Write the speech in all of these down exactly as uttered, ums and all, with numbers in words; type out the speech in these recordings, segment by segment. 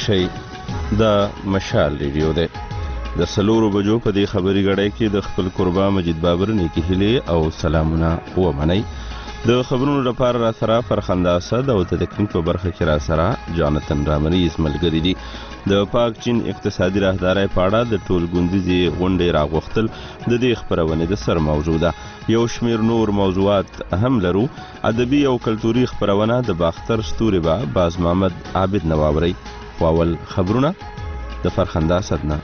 شئ. دا مشال ریډیو دی. د سلورو بجو په دې خبري غړی کې د خپل قربا مجید بابر نیکی هیلې او سلامونه ومنئ. د خبرونو لپاره را سره فرخنده اسد او تدکین په برخه کې را سره جانتن رامریز ملګری دي. د پاک چین اقتصادي راهدارۍ په اړه د ټول ګوندیزې غونډې راغوښتل د دې خپرونې د سر موضوع ده. یو شمیر نور موضوعات هم لرو. ادبي او کلتوري خپرونه د باختر ستوري به باز محمد عابد نواوري. اول خبرونه د فرخنده اسد نه.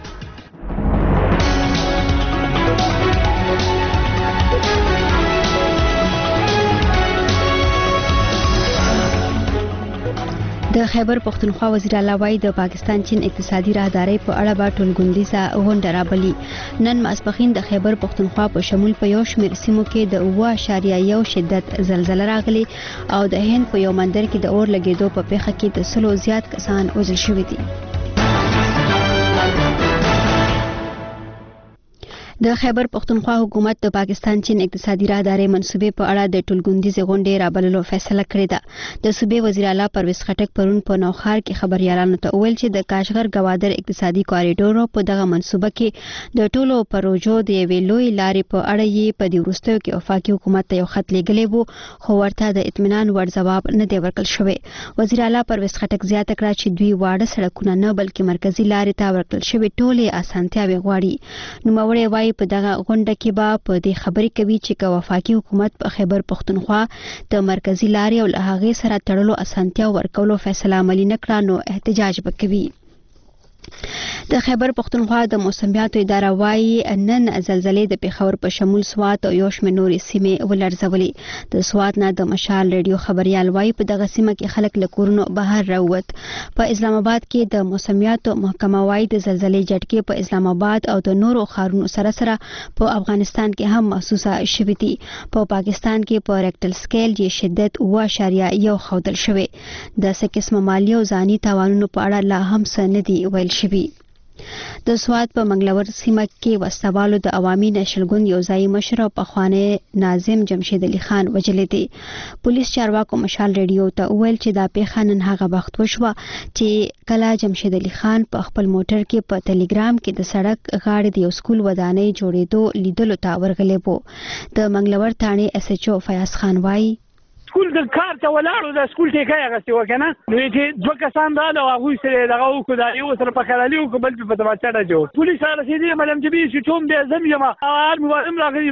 د خیبر پختونخوا وزیر اعلی وایي د پاکستان چین اقتصادي راهدارۍ په اړه به ټولګوندیزه غونډه رابلي. نن ماسپښین د خیبر پختونخوا په شمول په یو شمېر سیمو کې د اوه اعشاریه یو شدت زلزله راغلي او د هند په یو مندر کې د اور لګېدو په پیښه کې د سلو زیات کسان وژل شوي دي. د خیبر پختونخوا حکومت د پاکستان چین اقتصادي راهدارۍ منصوبې په اړه د ټولګوندیزې غونډې رابللو فیصله کړې ده. د صوبې وزیر اعلی پرویز خټک پرون په نوخار کې خبريالانو ته وویل چې د کاشغر گوادر اقتصادي کوریډور په دغه منصوبه کې د ټولو پروژو د یوې لوی لارې په اړه یې په دې وروستیو کې وفاقي حکومت ته یو خط لیږلی وو، خو ورته د اطمینان وړ ځواب نه دی ورکړل شوی. وزیر اعلی پرویز خټک زیاته کړه چې دوی واړه سړکونه نه بلکې مرکزي لارې ته ورکړل شوي ټولې اسانتیاوې غواړي. نوموړی وایي په دغه غونډه کې به په دې خبرې کوي چې که وفاقي حکومت په خیبر پختونخوا د مرکزي لارې او له هغې سره تړلو اسانتیا ورکولو فیصله عملي نه کړه نو احتجاج به کوي. د خیبر پختونخوا د موسمیاتو اداره وایي نن زلزلې د پیښور په شمول سوات او یو شمېر نورې سیمې ولړزولې. د سوات نه د مشال ریډیو خبريال وایي په دغه سیمه کې خلک له کورونو بهر راووت. په اسلام آباد کې د موسمیاتو محکمه وایي د زلزلې جټکې په اسلام آباد او د نورو ښارونو سره سره په افغانستان کې هم محسوسه شوي دي. په پا پاکستان کې په ریکټل سکیل یې شدت اوه اعشاریه یو ښودل شوی. د څه قسمه مالي او ځاني تاوانونو په اړه لا هم څه نه دي ویل شوي. د سوات په منګلور سیمه کې وسوالو د عوامي نېشنل ګوند یو ځای مشر او پخوانی ناظم جمشید علي خان وجلې دي. پولیس چارواکو مشال ریډیو ته وویل چې دا پیښه نن هغه وخت وشوه چې کله جمشید علي خان په خپل موټر کې په ټلګرام کې د سړک غاړې د یو سکول ودانۍ جوړېدو لیدلو ته ورغلی وو. د منګلور تاڼې اس ایچ او فیاض خان وایي سکول د کار ته ولاړو د سکول ټیکای اغستې وکنه نو چې دوه کسان رااله او هغوی سره دغه وکړو دا یو سره په خلالي وکړو بل په تماچا ډجو پولیس رسېدلي ملم جبي چې ټوم بیا زم یم هر موارم راغلي.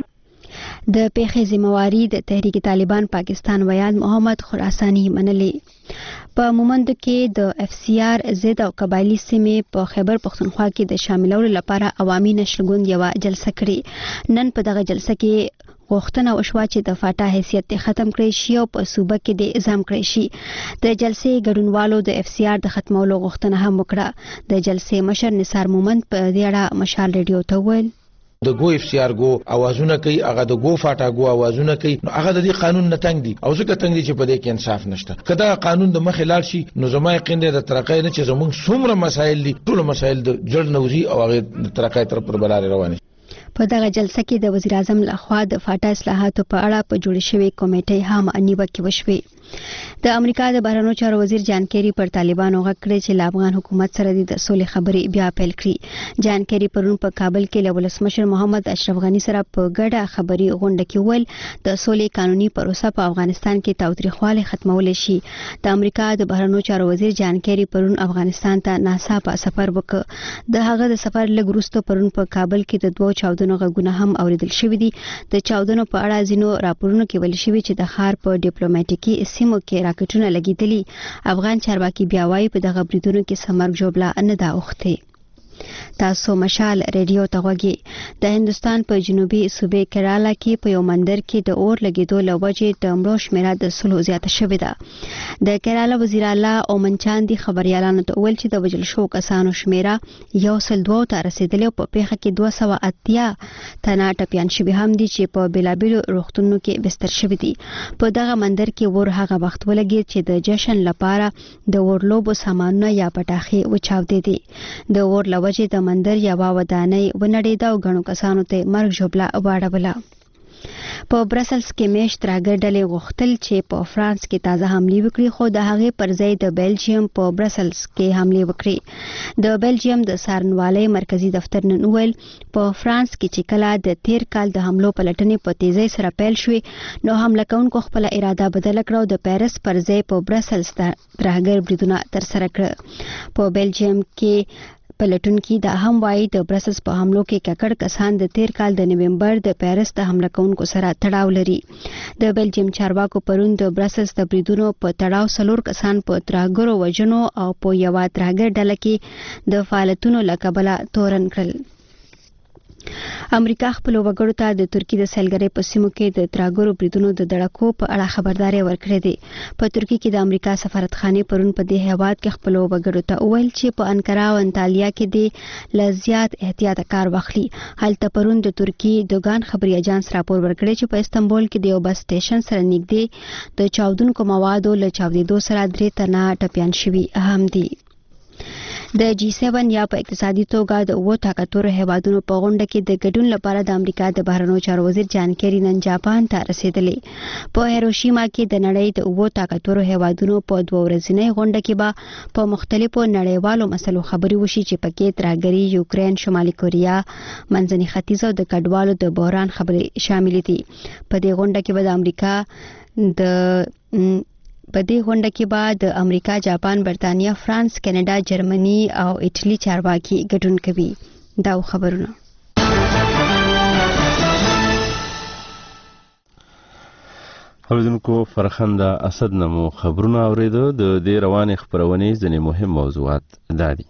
د پیښې ذمہواري د تحریک طالبان پاکستان ویان محمد خراسانی منلې. په مومند کې د اف سی آر زد او قبایلی سیمې په خیبر پختونخوا کې د شاملولو لپاره عوامي نشل ګوند یو جلسه کړې. نن په دغه جلسه کې غوښتنه وشوه چې د فاټا حیثیت ختم کړی شي او په صوبه کې د اعزام کړی شي. د جلسې ګډونوالو د اف سی آر د ختمولو غوښتنه هم وکړه. د جلسې مشر نثار مومند په دې اړه مشال ریډیو ته وویل د ګو اف سی آر ګو اوازونه کوي، هغه د ګو فاټا ګو اوازونه کوي، نو هغه د دې قانون نه تنګ دي او ځکه تنګ دي چې په دې کې انصاف نشته. کدا قانون د مخې لاړ شي نو زما یقین دی د ترقۍ نه چې زموږ څومره مسایل دي ټول مسایل د جړ نوزي او هغه د ترقۍ تر پر بلاره روانه. په دغه جلسه کې د وزیر اعظم لخوا د فاټا اصلاحاتو په اړه په جوړ شوی کمیټې هم نیوکې وشوې. د امریکا د بهرنیو چارو وزیر جان کیری پر طالبانو غږ کړی چې له افغان حکومت سره د سولې خبرې بیا پیل کړي. جان کیری پرون په کابل کې له ولسمشر محمد اشرف غنی سره په ګډه خبري غونډه کې ویل د سولې قانوني پروسه په افغانستان کې تاوتریخوالی ختمول شي. د امریکا د بهرنیو چارو وزیر جان کیری پرون افغانستان ته ناڅاپه سفر وکړ. د هغه د سفر لږ وروسته پرون په کابل کې د دوه چاودنو غږونه هم اوریدل شوي دي. د چاودنو په اړه ځینو راپورونو کې ویل شوي چې د ښار په ډیپلوماټیکي سیمو کې راکټونه لګیدلي. افغان چارواکي بیا وایي په دغه بریدونو کې سمرګ جوړه نه ده اوښتې. تاسو مشال ریډیو ته غوږی. د هندستان په جنوبي صوبې کرالا کې په یو مندر کې د اور لګیدو له وجې د مړو شمیره د سلو زیاته شوې ده. د کرالا وزیر اعلی اومن چاندي خبريالانو ته ویل چې د وژل شوو کسانو شمیره یو سل دوه ته رسیدلې او په پیښه کې دوه سوه اتیا تنه ټپیان شوي هم دي چې په بیلابیلو روغتونونو کې بستر شوي دي. په دغه مندر کې ور هغه وخت ولګید چې د جشن لپاره د ورلوبو سامانونه یا پټاخې وچاودې دي. د ور وجه د مندر یوه ودانۍ ونړېده او ګڼو کسانو ته مرګ ژوبله واړوله. په برسلز کې میاشت ترهګر ډلې غوښتل چې په فرانس کې تازه حملې وکړي خو د هغې پر ځای د بیلجیم په برسلز کې حملې وکړي. د بیلجیم د څارنوالۍ مرکزی دفتر نن وویل په فرانس کې چې کله د تیر کال د حملو پلټنې په تیزۍ سره پیل شوې نو حمله کوونکو خپله اراده بدله کړه او د پیرس پر ځای په برسلز ترهګر بریدونه ترسره کړه. په بیلجیم کې پلټونکي دا هم وایي د برسلز په حملو کې ککړ کسان د تیر کال د نومبر د پیرس د حمله کوونکو سره تړاو لري. د بیلجیم چارواکو پرون د برسلز د بریدونو په تړاو څلور کسان په ترهګرو وژنو او په یوه ترهګر ډله کې د فعالیتونو له کبله تورن کړل. امریکا خپل وګړو ته د ترکی د سیلګرۍ په سیمو کې د ترهګرو بریدونو د دړکو په اړه خبرداري ورکړې ده. په ترکی کې د امریکا سفارتخانې پرون په دې هیواد کې خپل وګړو ته وویل چې په انکارا او انطالیا کې د لزیات احتیاط کار واخلي. هلته پرون د ترکی دوګان خبري اژانس راپور ورکړی چې په استنبول کې د یو بس سټیشن سره نږدې د چاودونکو موادو له چاودېدو سره درې تنه ټپیان شوي هم دي. د جی سیون یا په اقتصادي توګه د اوو طاقتورو هیوادونو په غونډه کې د ګډون لپاره د امریکا د بهرنیو چارو وزیر جان کیری نن جاپان ته رسیدلی. په هیروشیما کې د نړۍ د اوو طاقتورو هیوادونو په دوه ورځنۍ غونډه کې به په مختلفو نړیوالو مسلو خبرې وشي چې پکې ترهګري، یوکرین، شمالي کوریا، منځني ختیځ او د کډوالو د بحران خبرې شامل دي. په دې غونډه کې به د امریکا د په دې غونډه کې به د امریکا، جاپان، برتانیا، فرانس، کینیډا، جرمني او ایټالي چارواکي ګډون کوي. دا خبرونه اوریدونکو فرخنده اسد نمو خبرونه اوریدو. د دې روانې خبرونې ځینې مهم موضوعات دا دي.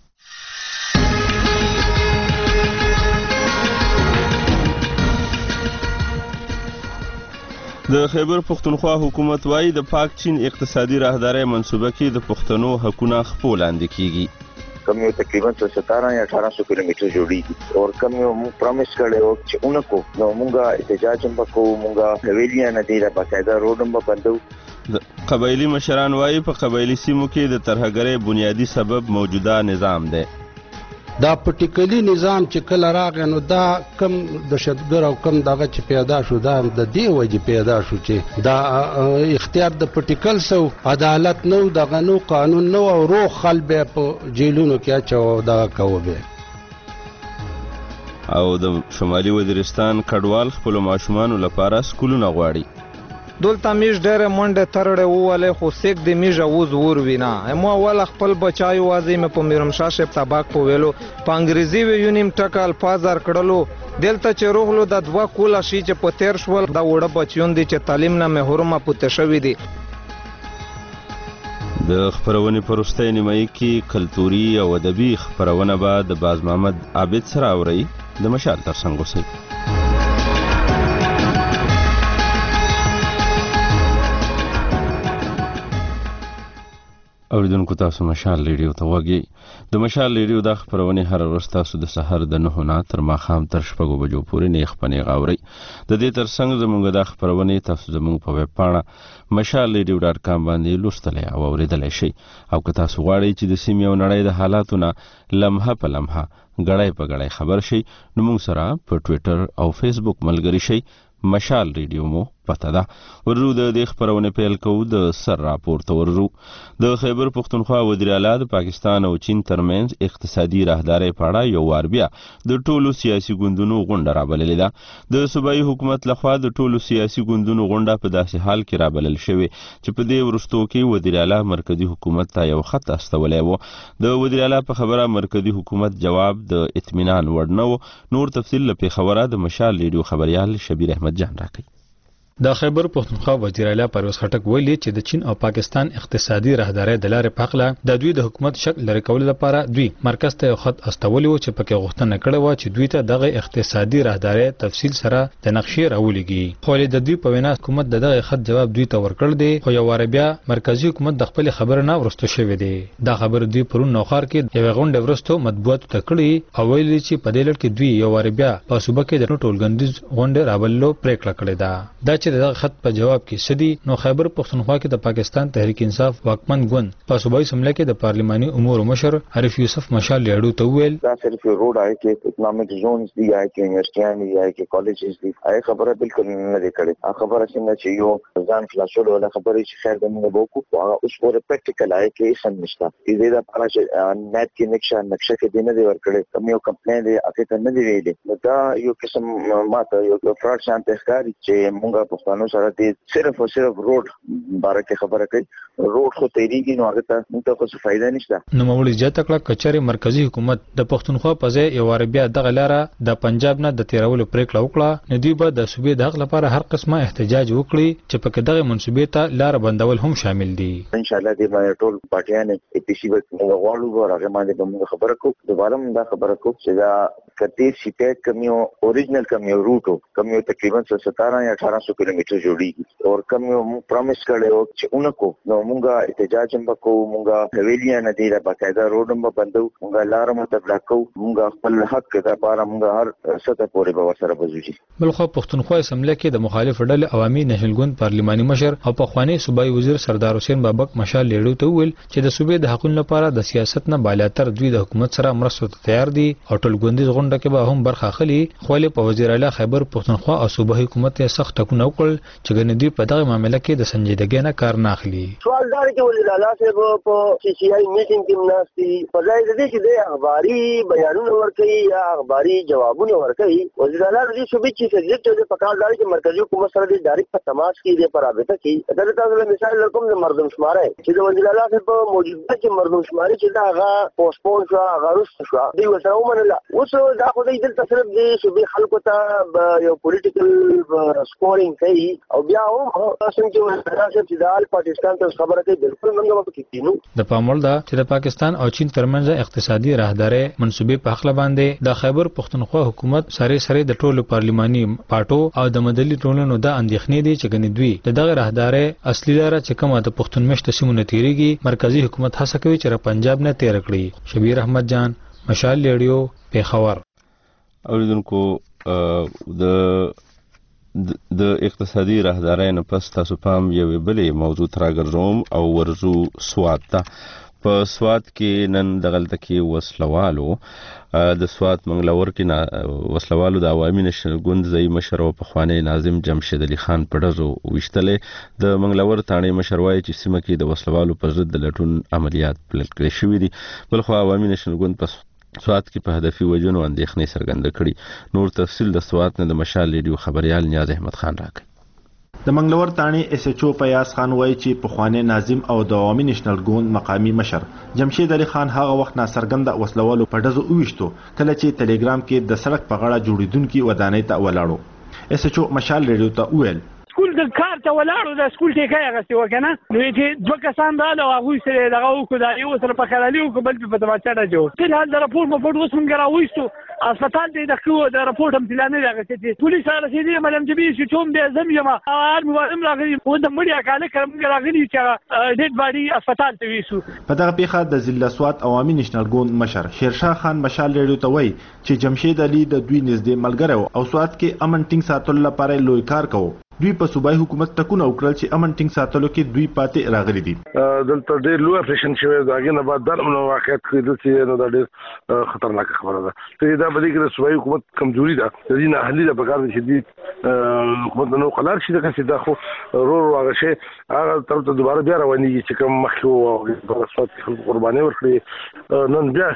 د خیبر پختونخوا حکومت وايي د پاک چین اقتصادي راهدارۍ منصوبه کې د پښتنو حقونه خپل لاندې کیږي. کم یو تقریبا ستارہ یا اٹھارہ سو کلومیٹر جوړیږي او کم یو موږ پرومس کړو چې اونکو نو موږ احتجاج هم وکړو، موږ حویلیان دي د باقاعده روډ هم بندو. د قبایلی مشران وايي په قبایلی سیمو کې د ترهګرۍ بنیادی سبب موجوده نظام دی. دا پټیکلی نظام چې کله راغی نو دا کم دهشتګر او کم دغه چې پیدا شو دا د دې وجې پیدا شو چې دا اختیار د پټیکل سو عدالت نو دغه نو قانون نو او روح خل به په جیلونو کې اچو دا کوي. او د شمالي وزیرستان کډوال خپل ماشومان لپاره سکولونه غواړي. دلته میش ډېره منډه ترړه وواله خو سیک د میژ اوز ور وینا مو اول خپل بچای وازی مې په میرمشاه شپ تباک په ویلو په انګریزي ویونیم ټک الفاظ ار کړلو. دلته چې روغلو د دوا کولا شي چې په تیر شول دا وړه بچیون دي چې تعلیم نه محرومه پته شوی دي. د خبرونې پرسته نیمایي کې کلتوري او ادبي خبرونه به د باز محمد عابد سره اوري. د مشال ترڅنګ اوسئ. اوریدونکو تاسو مشال ریډیو ته وګورئ. د مشال ریډیو د خبرونې هر ورځ تاسو د سحر د نهو نه تر ماښام تر شپږو بجو پورې نیخ پنې غاوري. د دې ترڅنګ زموږ د خبرونې تاسو زموږ په ویب پاڼه مشال ریډیو ډاټ کام باندې لوستلی او اوریدلی شئ. او که تاسو غواړئ چې د سیمې او نړۍ د حالاتو نه لمحه په لمحه غړی په غړی خبر شئ نو موږ سره په ټویټر او فیسبوک ملګري شئ. مشال ریډیو مو پته ده. ورو د دې خبرونه پیل کوو د سر راپور ته ورو. د خیبر پختونخوا وزیر اعلی د پاکستان او چین ترمنځ اقتصادي راهدارۍ په اړه یو وار بیا د ټولو سیاسي ګوندونو غونډه رابللې ده. د صوبایي حکومت لخوا د ټولو سیاسي ګوندونو غونډه په داسې حال کې رابلل شوې چې په دې وروستو کې وزیر اعلی مرکزی حکومت ته یو خط استولی و. د وزیر اعلی په خبره مرکزی حکومت جواب د اطمینان وړ نه و. نور تفصیل له خبره د مشال ریډیو خبريال شبیر احمد جان راکړي. د خیبر پختونخوا وزیر اعلی پرویز خټک ویلي چې د چین او پاکستان اقتصادي راهدارۍ د لارې په حق د دوی د حکومت شک لري کولو لپاره دوی مرکز ته یو خط استولی و چې پکې غوښتنه کړې و چې دوی ته دغه اقتصادي راهدارۍ تفصیل سره د نقشې راولېږي. خو د دوی په وینا حکومت دغه خط جواب دوی ته ورکړ دی خو یو وار بیا مرکزی حکومت د خپل خبر نه ورستو شوی دی. دا خبر دوی پرون نوخار کې یو غونډه ورستو مطبوعات ته کړی او ویلي چې په دې لړ کې دوی یو وار بیا په صوبه کې د ټولګندیز غونډه راوللو پریکړه کړې ده. دا چې دغه خط په جواب کې سدي نو خیبر پښتونخوا کې د پاکستان تحریک انصاف واکمن ګوند په صوبایي سمله کې د پارلماني امور مشر عارف یوسف مشال لیاړو ته ویل دا صرف روډ آی کې اکنامک زونز دی آی کې یونیورسيټیان دی آی کې کالجز دی آی خبره بالکل نه دی کړې خبره څنګه چې یو ځان خلاصول ولا خبره چې خیر د موږ وکړو هغه اوس پورې پریکټیکل آی کې سم نشته دې دا پاره چې نت کې نقشه نقشه کې دی نه دی ورکړې کوم یو کمپنی دی اته ته نه دی ویلي دا یو قسم ماته یو فراډ شانت ښکاري چې موږ په پښتنو سره دې صرف او صرف روډ باره کې خبره کوي روډ خو تیریږي نو هغه ته موږ ته څه فائدہ نشته نو مولوی جاته کړه کچاري مرکزی حکومت د پښتونخوا په ځای یو عربیا دغه لاره د پنجاب نه د تیرولو پریکړه وکړه ندی به د صوبې د حق لپاره هر قسمه احتجاج وکړي چې په دغه منسوبې ته لار بندول هم شامل دي ان شاء الله دې باندې ټول پارټیان ای پی سی موږ غواړو ورغه باندې موږ خبره کوو دوباره موږ خبره کوو چې دا کته سی پیک کمیو اوریجنل کمیو روټو کمیو تقریبا سترہ یا اٹھارہ سو کلومیټر جوړیږي او کمیو موږ پرومس کړو چې اونکو نو موږ احتجاج هم وکړو موږ حویلیان نه دی را باقاعده روډ هم بندو موږ لار مته بلاکو موږ خپل حق د لپاره موږ هر سطح پورې به ورسره بزوجي بلخو پښتونخوا اسمبلی کې د مخالف ډلې عوامي نشل ګوند پارلماني مشر او پخوانی صوبایي وزیر سردار حسین بابک مشال لیړو ته ویل چې د صوبې د حقوقو لپاره د سیاست نه بالاتر دوی د حکومت سره مرسته ته تیار دي او ټول ګوندیز غونډه کې به هم برخه اخلي خو له په وزیر اعلی خیبر پښتونخوا او صوبایي حکومت یې سخت ټکونه وکړل چې ګنې دوی په دغه معاملې کې د سنجیدګۍ نه کار نه اخلي سوال دار کې وزیر اعلی صاحب په سی سی آی میټینګ کې مناسبي په ځای د دې چې د اخباري بیانونه ورکړي یا اخباري جوابونه ورکړي وزیر اعلی د صوبې چې سګریټ د پکار دار کې مرکزی حکومت سره د ډایرکټ په تماس کې د رابطه کې دا تاسو له مثال لکم د مردم شماره چې د وزیر اعلی صاحب په موجوده کې مردم شماره چې دا هغه پوسټپون شو هغه رست شو دی وسره ومنله اوس دا خو د دې تصرف دی صوبې خلکو ته یو پولیټیکل سکورینګ کوي او بیا هم څنګه وزیر اعلی صاحب چې د آل پاکستان ته خبره کوي بالکل موږ په کې کینو د پامول دا چې د پاکستان او چین ترمنځ اقتصادي راهداري منسوبې په خپل باندې د خیبر پښتونخوا حکومت سره سره د ټولو پارلماني پارټو او د مدلي ټولنو د اندېښنې دي چې ګنې دوی د دغه راهداري اصلي لاره چې کومه د پښتون مشت سیمونه تیریږي مرکزی حکومت هڅه کوي چې پنجاب نه تیر کړي شبیر احمد جان مشال لیډیو پیښور اوریدونکو د د اقتصادي راهدارۍ نه پس تاسو پام یوې بلې موضوع تراګرځوم او ورزو سواد ته په سواد کې نن دغلته کې وسلوالو د سواد منګلور کې نه وسلوالو د عوامي نشل ګوند ځای مشر او پخوانی ناظم جمشید علي خان پډزو وشتلې د منګلور تانې مشر وایي چې سیمه کې د وسلوالو پر ضد د لټون عملیات پلان کړی شوی دي بلخو عوامي نشل ګوند په سواد کې په هدفي وجونو اندېښنې څرګنده کړي نور تفصیل د سواد نه د مشال لیډیو خبريال نیاز احمد خان راکړي د منګلور تانې اس ایچ او پیاس خان وایي چې پخوانی ناظم او د عوامي نشنل ګوند مقامی مشر جمشید علي خان هغه وخت ناڅرګنده وسلوالو په ډزو وویشتو کله چې ټلګرام کې د سړک په غاړه جوړیدونکو ودانۍ ته ولاړو اس ایچ او مشال ریډیو ته ویل سکول د کار ته ولاړو د سکول ټیکای غستی وکنه نو چې دوه کسان رااله او هغه سره دغه وکړه دا یو سره په خلالي او بل په تماچا راځو په حال د راپور په پټ وسم غراويستو اسپیټال دی د خو د راپور هم پلان نه راغلی پولیس سره رسیدي ملم جبي چې ټوم به زم یم ار موږ راغلي و د مړیا کاله کوم راغلي چې ډیډ باډي اسپیټال ته ویسو په دغه پیښه د ضلع سواد عوامي نشنل ګوند مشر شیرشاه خان مشال ریډیو ته وایي چې جمشید علي د دوی نږدې ملګری او سواد کې امن ټینګ ساتلو لپاره لوی کار کوي دوی په صوبایي حکومت ټکونه وکړل چې امن ټینګ ساتلو کې دوی پاتې راغلي دي دلته ډېر لوی اپریشن شوی دا نه بعد د واقعیت کېدل چې نو دا ډېر خطرناک خبره ده ته دا به د صوبایي حکومت کمزوري ده د دې نه اهلي ده په کار چې دي حکومت نو قلار شي دا چې دا خو رو رو هغه شي هغه تر ته دوباره بیا روانيږي چې کوم مخکې او په صوت خلک قرباني ورکړي نن بیا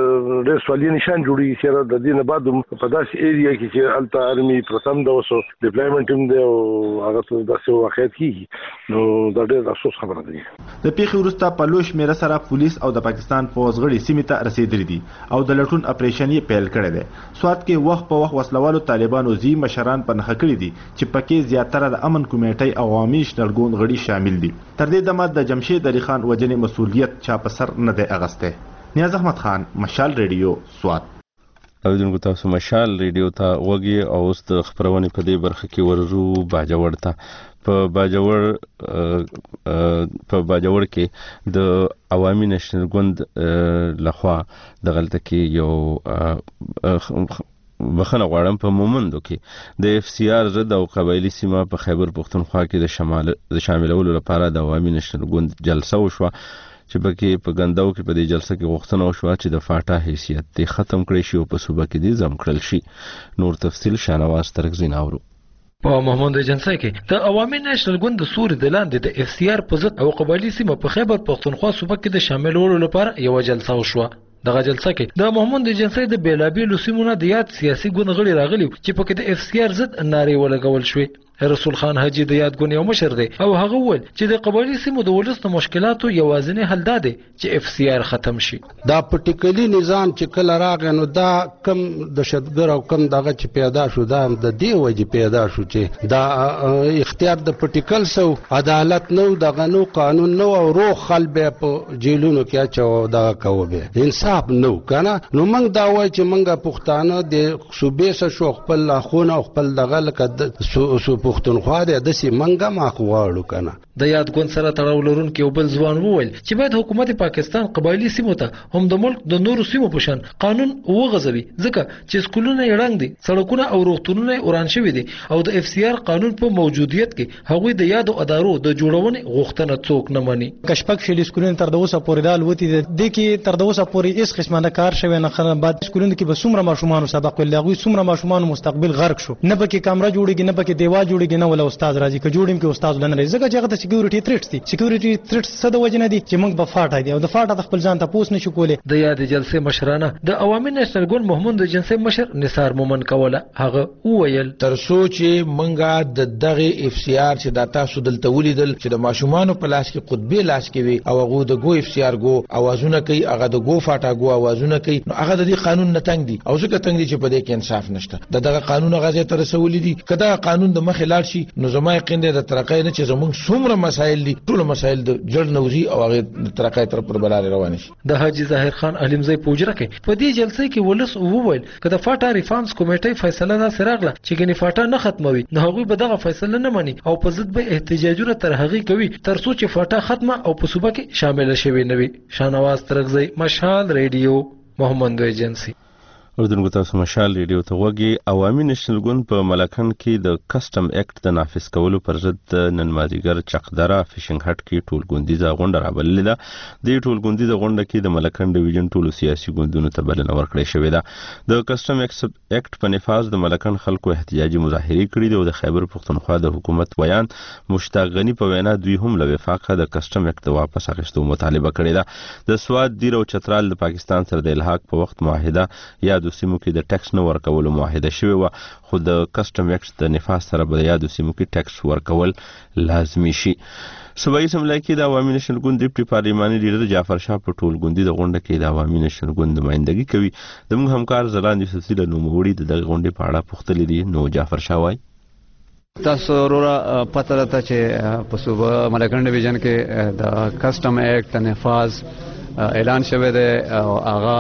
ډېر سوالي نشان جوړي چې د دې نه بعد په داسې ایریا کې چې الته ارمي پرتم دا وسو ډیپلایمنټ هم دی هغه څه داسې واقعیت کیږي نو دا ډېر افسوس خبره ده د پیښې وروسته په لوی شمېره سره پولیس او د پاکستان پوځ غړي سیمې ته رسیدلي دي او د لټون اپریشن یې پیل کړی دی سواد کې وخت په وخت وسلوالو طالبانو زی مشران په نخښه کړي دي چې پکې زیاتره د امن کمیټې او عوامي نشنل ګوند غړي شامل دي تر دې دمه د جمشید علي خان وجنې مسؤلیت چا په سر نه دی اغسته نیاز احمد خان مشال ریډیو سواد اوریدونکو تاسو مشال ریډیو ته وګورئ او اوس د خبرونې په دې برخه کې ورزو باجوړ ته په باجوړ په باجوړ کې د عوامي نشنل ګوند لخوا د غلطه کې یو بخنه غواړم په مومندو کې د اف سی آر ضد او قبایلی سیمه په خیبر پختونخوا کې د شمال د شاملولو لپاره د عوامي نشنل ګوند جلسه وشوه چې پکې په ګنداو کې په دې جلسه کې غوښتنه وشوه چې د فاټا حیثیت ته ختم کړي شي او په صوبه کې دې ضم کړل شي. نور تفصیل شانواز ترکزین اورو. په مومند جنسای کې د عوامي نشنل ګوند د سوري د لاندې د اف سی آر په ضد او قبایلی سیمه په خیبر پختونخوا صوبه کې د شاملولو لپاره یو جلسه وشوه. دغه جلسه کې د محمد جنسي د بیلابیلو سیمونو د یاد سیاسي ګوند غړي راغلي چې پکې د اف سی آر ضد نارې ولګول شوې. رسول خان حاجی د یاد ګوند یو مشر دی او هغه وویل چې د قبایلی سیمو د ولس د مشکلاتو یوازینی حل دا دی چې اف سی آر ختم شي. دا پټیکلی نظام چې کله راغی نو دا کم دهشتګر او کم دغه چې پیدا شو دا د دې وجې پیدا شو چې دا اختیار د پټیکل سو عدالت نو دغه نو قانون نو او روح خلک په جیلونو کې اچو دا کوي انصاف نو کنه. نو موږ دا وایو چې موږ پښتانه د صوبې سره شو خپل خونه خپل دغه لکه پښتونخوا د دسي منګه ما غواړو کنه. د یاد ګوند سره تړاو لرونکي یو بل ځوان وویل چې باید حکومت پاکستان قبایلی سیمو ته هم د ملک د نورو سیمو په شان قانون وغځوي ځکه چې سکولونه یې ړنګ دي سړکونه او روغتونونه وران شوي دي او د اف سی آر قانون په موجودیت کې هغوی د یادو ادارو د جوړونې غوښتنه څوک نه مني. کشپک شل سکولونه تر د اوسه پورې دال وتی د کې تر د اوسه پورې هیڅ قسمه نه کار شوی نه خنه بعد سکولونه کې به څومره ماشومان سبق ولې هغوی څومره ماشومان مستقبل غرق شو نه پکې کیمرا جوړیږي نه پکې دیوال جوړیږي نه ولا استاد راځي که جوړیم کې استاد لنه راځي ځکه چې هغه د سکیورټي تھریټس دي. سکیورټي تھریټس څه د وجه نه دي چې موږ په فاټا دي او د فاټا د خپل ځان ته پوس نشو کولای. د یاد جلسې مشرانه د عوامي نشنل ګوند محمد جنسي مشر نثار مومن کوله هغه وویل تر سوچ منګه د دغه اف سی آر چې د تاسو دلته ولیدل چې د ماشومان په لاس کې قطبي لاس کې وي او هغه د ګو اف سی آر ګو اوازونه کوي هغه د ګو فاټا ګو اوازونه کوي نو هغه د دې قانون نه تنګ دي او ځکه تنګ دي چې په دې کې انصاف نشته. د دغه قانون غزه تر رسولې دي کدا قانون د مخې لاړ شي نو زما یقین دی د ترقۍ نه چې زموږ څومره مسایل دي ټول مسایل د جړ نوزي او هغه د ترقۍ تر پر بلاره روان شي. د حاجی ظاهر خان علمزی پوجره کې په دې جلسې کې ولس وویل کله فاټا ریفارمز کمیټې فیصله دا سراغله چې ګنې فاټا نه ختموي نو هغه به دغه فیصله نه مني او په ضد به احتجاجونه تر هغه کوي تر څو چې فاټا ختمه او په صوبه کې شامل شوي نه وي. شانواز ترغزی مشال ریډیو محمد ایجنسی. اردن تاسو مشال ریډیو ته وګي. عوامي نشنل ګوند په ملکن کې د کسٹم ایکټ د نافذ کولو پر ضد نن مازیګر چقدره فشنګ هټ کې ټول ګوندیزه غونډه رابللې ده. د ټول ګوندیزه غونډه کې د ملکن ډیویژن ټول سیاسي ګوندونو ته بلنه ورکړې شوې ده. د کسٹم ایکټ په نفاذ د ملکن خلکو احتجاجي مظاهره کړې ده او د خیبر پختونخوا د حکومت بیان مشتاق غنی په وینا دوی هم له وفاقه د کسٹم ایکټ د واپس اخیستو مطالبه کړې ده. د سواد دیر او چترال د پاکستان سره د الحاق په وخت معاهده یا د سیمو کې د ټیکس نه ورکولو معاهده شوې و خو د کسٹم ایکټ د نفاذ سره به یادو سیمو کې ټیکس ورکول لازمي شي. صوبایي اسمبلی کې د عوامي نشنل ګوند ډیپټي پارلیماني لیډر جعفر شاه په ټول ګوندي د غونډه کې د عوامي نشنل ګوند نمائندګي کوي. زموږ همکار زلاند یوسفزي له نوموړي د دغه غونډې په اړه پوښتلي دي. نو جعفر شاه وایي تاسو ورو پته راته چې په صوبه ملکن ډیویژن کې د کسٹم ایکټ نفاذ اعلان شوه دی او هغه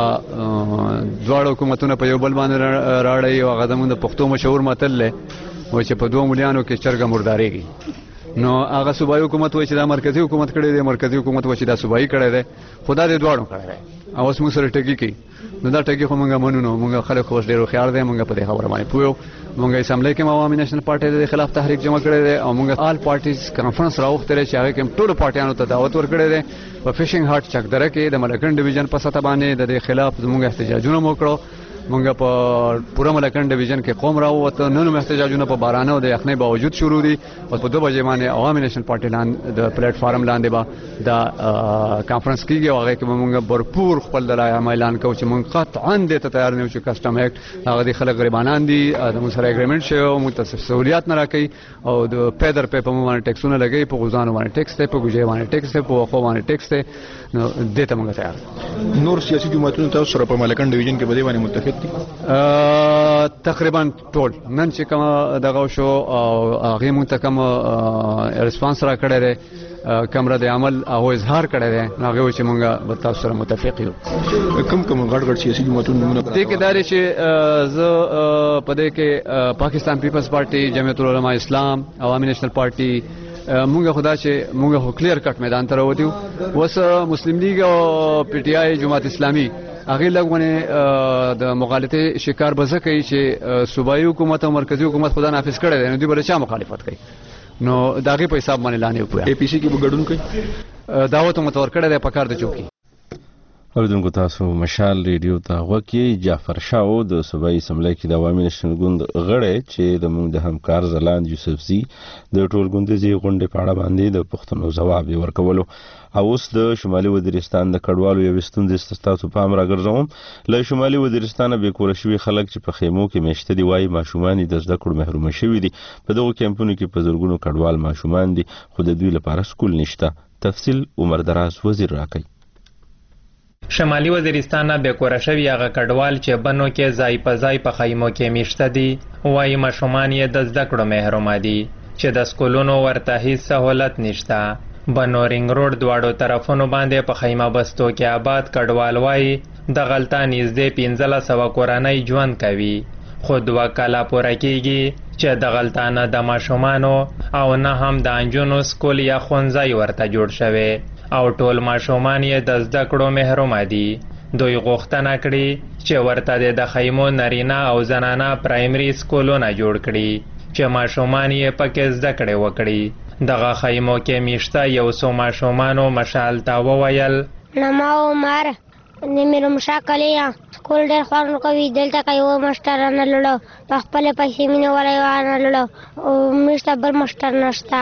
دواړو حکومتونو په یو بل باندې راړی او هغه زموږ د پښتو مشهور متل دی و چې په دوه مليانو کې چرګه مردارېږي نو هغه صوبایي حکومت وایي چې دا مرکزی حکومت کړی دی مرکزی حکومت وایي چې دا صوبایي کړی دی خو دا د دواړو کړی دی او اوس موږ سره ټګي کوي نو دا ټګي خو موږ منو نو موږ خلک خو ډېر خیال دی موږ په دې خبره باندې پوهیو موږ اسمبلی کې عوامي نشنل پارټي د خلاف تحریک جمع کړی دی او موږ آل پارټیز کانفرنس راوخته چې هغه کې ټول پارټیانو ته دعوت ورکړی دی په فشنګ هټ چکدره کې د ملکن ډیویژن په سطح باندې د خلاف زموږ احتجاجونه مو کړو. موږ په پوره ملکن ډیویژن کې قوم راووته نن هم احتجاجونه په بارانه او د یخنۍ باوجود شروع دي او په دوه بجې باندې عوامي نشنل پارټي لاندې د پلیټ فارم لاندې به دا کانفرنس کیږي او هغه کې به موږ برپور خپل دلایل اعلان کوو چې موږ قطعا د ته تیار نه یو چې کسٹم ایکټ هغه د خلک غریبانان دي د موږ سره اګریمنټ شوی او متصف سہولیات نه راکړي او د پیدر په په باندې ټیکسونه لګي په غوزانو باندې ټیکس ته په ګوجې باندې ټیکس ته په خو باندې ټیکس ته نو دته موږ تیار. نور سیاسي جماعتونو تاسو سره په ملکن ډیویژن کې بده باندې متفق دي تقریبا ټول نن چې کوم دغه شو او هغه مونږ ته کوم ریسپانس را کړی دی کمره د عمل او اظهار کړی دی هغه چې مونږ به تاسو سره متفق یو. کم کم غړ غړ سیاسي جماعتونو نمونه دې کې داري چې زه په دې کې پاکستان پیپلز پارټي جمعیت العلماء اسلام عوامي نشنل پارټي مونږ خدا چې مونږ هو کلیر کټ میدان ته راوتیو وس مسلم لیگ او پی ټی آی جماعت اسلامي هغه لګونه د مغالطه شکار بزه کوي چې صوبایي حکومت او مرکزی حکومت خدا نافذ کړي دي نو دوی بل چا مخالفت کوي نو داغه په حساب باندې لاندې وکړي اي پی سي کې به ګډون کوي دعوت متور کړي د پکار د چوکي اوریدونکو تاسو مشال ریډیو ته غوږی جعفر شاو د صوبایي اسمبلی کې د عوامي نشنل ګوند غړی چې د موږ د همکار زلاند یوسفزي د ټولګوندزي غونډې په اړه باندې د پښتنو جواب ورکولو او اوس د شمالي وزیرستان د کډوالو یو ستونزې ستاسو پام راګرځوم له شمالي وزیرستان به کور شوی خلک چې په خیمو کې مشته دی وای ماشومان د زده کړو محروم شوی دي په دغه کمپونو کې په زورګونو کډوال ماشومان دي خو د دوی لپاره سکول نشته تفصیل عمر دراز وزیر راکړي شمالي وزیرستان به کور شوی هغه کډوال چې بنو کې ځای په ځای په خیمو کې میشته دي وای ماشومان یې د زده کړو محروم دي چې د سکولونو ورته هیڅ سہولت نشته بنو رنګ روډ دواړو طرفونو باندې په خیمه بستو کې آباد کډوال وای د غلطا نږدې پنځه سوه کورنۍ ژوند کوي خو دوه کاله پوره کیږي چې د غلطا نه د ماشومانو او نه هم د انجونو سکول یا ښوونځی ورته جوړ شوی او ټول ماشومان یې د زده کړو محروم دي دوی غوښتنه کړې چې ورته د خیمو نارینه او زنانه پرایمري سکولونه جوړ کړي چې ماشومان یې پکې زده کړې وکړي دغه خیمو کې میشته یو څو ماشومانو مشال ته وویل نما عمر نیمه مشاکلیا سکول ډېر خوند کوي دلته کوي ماستر نه لړو په خپل پیسې مینه ولای نه لړو او مشته بل ماستر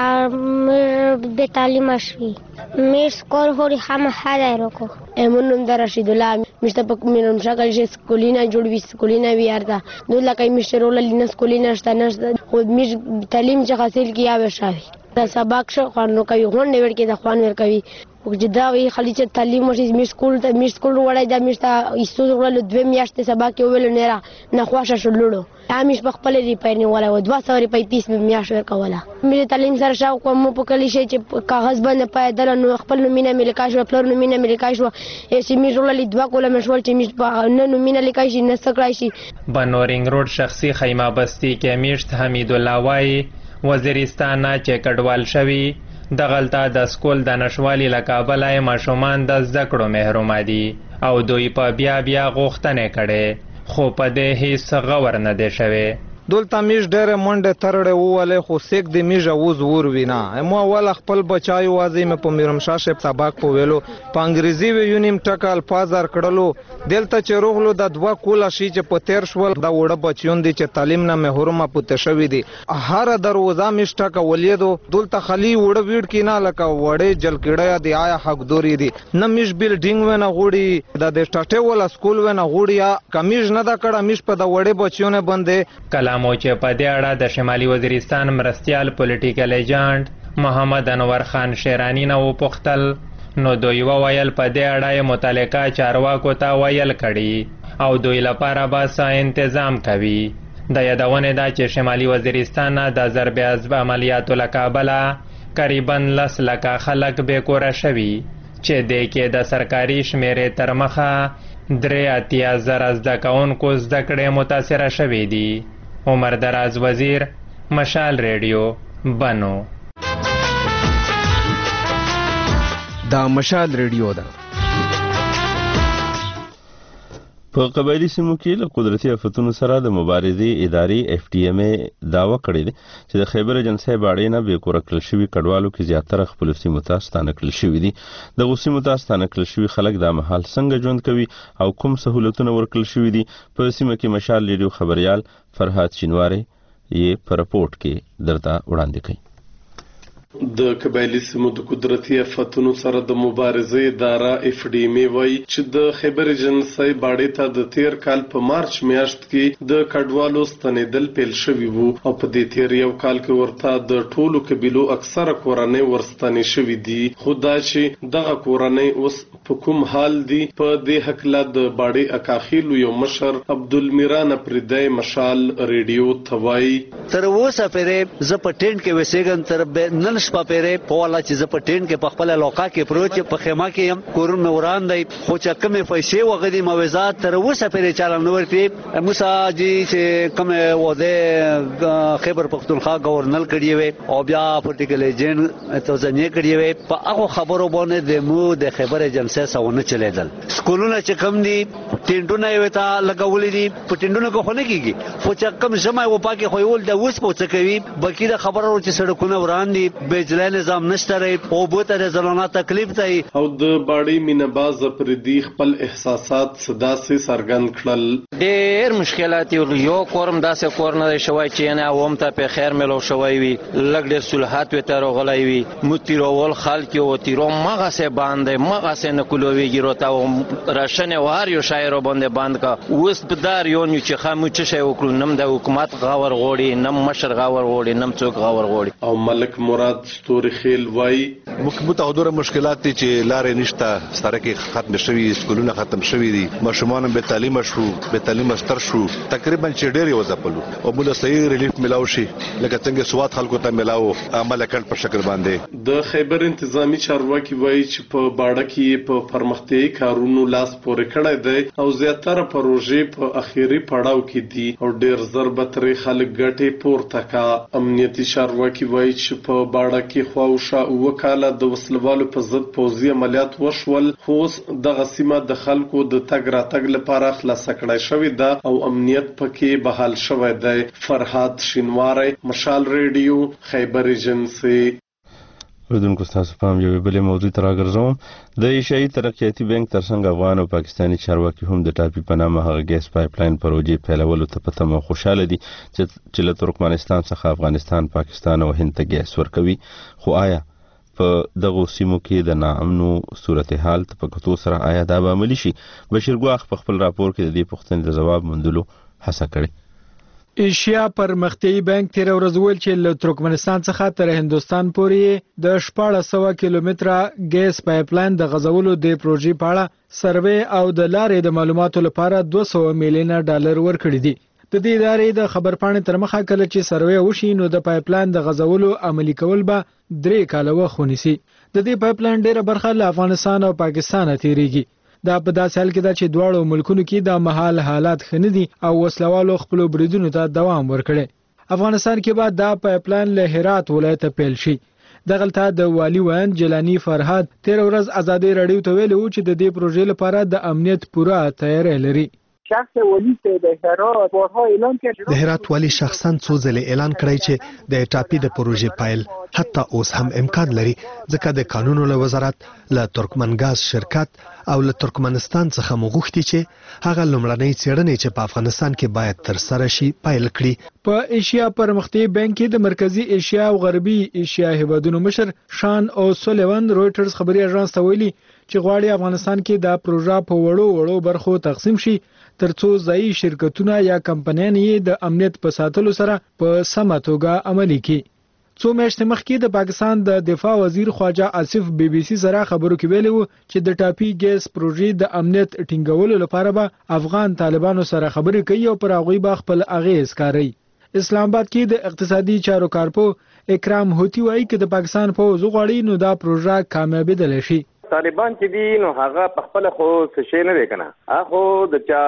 نشته به تعلیم شي میر سکول هوري هم هدا روکو امون در رشید الله مشته په مینه مشاکل شي سکولینا جوړوي سکولینا ویاردا نو لکه مشته رول لینا سکولینا شته نشته خو میر تعلیم چې حاصل کیا به شاوي دا سبق شو خوانو کوي غونډه ور کې د خوان ور کوي او چې دا وی خالي چې تعلیم وشي مې سکول ته مې سکول وړای دا مې ایستو ورل دوه میاشتې سبق کې ویل نه را نه خوښه شلړو همیش په خپل ریپیر نه ولا و دوه سوه روپۍ پیس مې میاش ور کوله مې تعلیم سره شاو کوم په کلی شي چې کاغذ باندې پایدل نو خپل نو مینه مې لیکای شو خپل نو مینه مې لیکای شو چې مې ورل دوه کوله مې شول چې مې نه نو مینه لیکای شي نه سکړای شي بنورینګ روډ شخصي خیمه بستی کې میشت حمید الله وای وزیرستان چې کډوال شوی د غلطا د سکول د نشوالي لکابلای ماشومان د زده کړو محروم دي او دوی په بیا بیا غوښتنې کړي خو په دې هیڅ غور نه دی شوی دلته میش ډېره منډه ترړې وولې خو سیک د میژه وز ور وینا مو ول خپل بچایو وازی مې په میرمشاه شپ سبق په ویلو په انګریزي ویونیم ټکل پازار کړلو دلته چې روغلو د دوا کولا شي چې په تیر شول د وړه بچیون دي چې تعلیم نه محرومه پته شوی دي هر دروازه میش ټک ولیدو دلته خلی وړه ویډ کینا لکه وړې جل کېړیا دی آیا حق دوري دي نه میش بلډینګ ونه غوړي د دشټټه ولا سکول ونه غوړیا کمیج نه دا کړه میش په د وړې بچیونه باندې کلامو چې په دې اړه د شمالي وزیرستان مرستیال پولیټیکل ایجنټ محمد انور خان شیرانی نه وپوښتل نو دوی وویل په دې اړه متعلقه چارواکو ته ویل کړي او دوی لپاره به څه انتظام کوي د یادونه ده چې شمالي وزیرستان د ضرب عضب عملیاتو له کابله قریبا لس لکه خلک بېکوره شوي چې دې کې د سرکاري شمیرې تر مخه درې اتیا زره زده کوونکو زده کړې متاثره شوي دي عمر دراز وزیر مشال ریډیو بنو دا مشال ریډیو ده په قبایلی سیمو کې له قدرتي آفتونو سره د مبارزې ادارې اف ټي ایم داوا کړې ده چې د خیبر ایجنسۍ باړې نه بې کوره کړل شوي کډوالو کې زیاتره خپلو سیمو ته ستانه کړل شوي دي دغو سیمو ته ستانه کړل شوي خلک دا مهال څنګه ژوند کوي او کوم سهولتونه ورکړل شوي دي په سیمه کې مشال ریډیو خبریال فرهاد شینواری یې په رپورټ کې درته وړاندې کوي د قبایلی سیمو د قدرتي آفتونو سره د مبارزې اداره اف ډي ام وایي چې د خیبر ایجنسۍ باړې ته د تیر کال په مارچ میاشت کې د کډوالو ستنېدل پیل شوي وو او په دې تیر یو کال کې ورته د ټولو قبیلو اکثره کورنۍ ورستنې شوي دي خو دا چې دغه کورنۍ اوس په کوم حال دي په دې هکله د باړې اکاخیلو یو مشر عبدالمیران پردی مشال ریډیو ته وایي تر اوسه پرې زه په ټینټ کې وسېږم تر نن نن شپه پیرې په والله چې زه په ټین کې په خپل علاقه کې پروت په خیمه کې يم کورونه وران دی خو چې کومې پیسې وغدي موزات تر اوسه پرې چالم نور کې موسی جی چې کوم وده خیبر پختونخوا گورنر کړی وي او بیا پولیټیکل ایجنټ توځنی کړی وي په هغه خبرو باندې د مو د خیبر ایجنسی سونه چلیدل سکولونه چې کم دي ټینډونه یې وتا لګولې دي په ټینډونه کې خونه کیږي خو چې کم جمع و پاکي خو یول د اوس پوڅ کوي بلکې د خبرو چې سړکونه وران دي بجلی نظام نشته ری او بوته د زلونه تکلیف دی او د باړې مینباز پر دی خپل احساسات صدا سي سرګند کړل ډېر مشکلات یو کورم داسې کور نه شوی چې نه اوم ته په خیر ملو شوی وي لګ ډېر صلحات وته راغلی وي متیرول خلک او تیرو مغه سه باندې مغه سه نه کولوي ګروتا راشنه وار یو شاعر باندې باند کا اوس په دار یو چې خامو چې شی وکړو نم د حکومت غاور غوړي نم مشر غاور غوړي نم څوک غاور غوړي او ملک مراد ستوري خیل وای متعذر مشکلات چې لارې نشته سره کې ختم شوي سکولونه ختم شوي دي ماشومان به تعلیم شو به تعلیم ستر شو تقریبا چې ډېر یو ځپلو او موږ صحیح ریلیف ملاو شي لکه څنګه سواد خلکو ته ملاو عمل کړ په شکل باندې د خیبر انتظامی چارواکي وایي چې په باړه کې په پرمختیايي کارونو لاس پورې کړی دی او زیاتره پروژې په اخیری پړاو کې دي او ډېر ضربتري خلک ګټې پورته کا امنیتي چارواکي وایي چې په باړه کې خواوشا وکاله د وسلوالو په ضد پوځي عملیات وشول خو دغه سیمه د خلکو د تګ راتګ لپاره خلاص کړای شوې ده او امنیت پکې بحال شوی دی فرهاد شینواری مشال ریډیو خیبر ایجنسی ودونکو تاسو پام یو بلې موضوع تر راګرځوم د ایشیايي ترقیاتي بانک ترڅنګ افغان او پاکستاني چارواکي هم د ټاپي په نامه هغه ګیس پایپ لاین پروژې پیلولو ته په تمه خوشاله دي چې له ترکمنستان څخه افغانستان پاکستان او هند ته ګیس ورکوي خو آیا په دغه سیمو کې د ناامنو صورتحال ته په کتو سره آیا دا به عملي شي بشیر ګواخ په خپل راپور کې د دې پوښتنې د ځواب موندلو هڅه کړې ایشیا پرمختیايي بانک تیر ورځ ویل چې له ترکمنستان څخه تر هندستان پورې د شپږ سوه کیلومتره ګیس پایپ لاین د غځولو د پروژې په اړه سروې او د لارې د معلوماتو لپاره دوه سوه میلیونه ډالر ورکړي دي د دې ادارې د خبرپاڼې تر مخه کله چې سروې وشي نو د پایپ لاین د غځولو عملي کول به درې کاله وخت ونیسي د دې پایپ لاین ډیره برخه له افغانستان او پاکستان تیریږي دا په داسې حال کې ده چې دواړو ملکونو کې د محال حالات ښه نه دي او وسلوالو خپلو بریدونو ته دوام ورکړي افغانستان کې به دا پایپ لاین له هرات ولایت پیل شي دغلته د والی وان جلانی فرهاد تیر ورځ ازادي رادیو ته ویلي چې د دې پروژې لپاره د امنیت پوره تیاری لري شخص ولی د هرات بارها اعلان کړ د هرات والی شخصا څو ځله اعلان کړی چې د ټاپي د پروژې پایل حتی اوس هم امکان لري ځکه د قانونو له وزارت له ترکمنګاز شرکت او له ترکمنستان څخه مغوښتي چې هغه لومړنۍ څېړنې چې په افغانستان کې باید تر سره شي پایل کړي په ایشیا پرمختیايي بانک کې د مرکزی ایشیا او غربي ایشیا هیوادونو مشر شان او سولیوان رويټرز خبري اژانس ته ویلي چې غواړي افغانستان کې دا پروژه په وړو وړو برخو تقسیم شي ترڅو ځایي شرکتونه یا کمپنیان یې د امنیت په ساتلو سره په سمه توګه عملي کړي څو میاشتې مخکې د پاکستان د دفاع وزیر خواجه آصف بی بی سی سره خبرو کې ویلي وو چې د ټاپي ګیس پروژې د امنیت ټینګولو لپاره به افغان طالبانو سره خبرې کوي او پر هغوی به خپل اغیز کاروي اسلام آباد کې د اقتصادي چارو کارپو اکرام هوتی وایي چې د پاکستان پوځ غواړي نو دا پروژه کامیابېدلی شي طالبان چې دي نو هغه په خپل خو څه شي نه دی کنه هغه د چا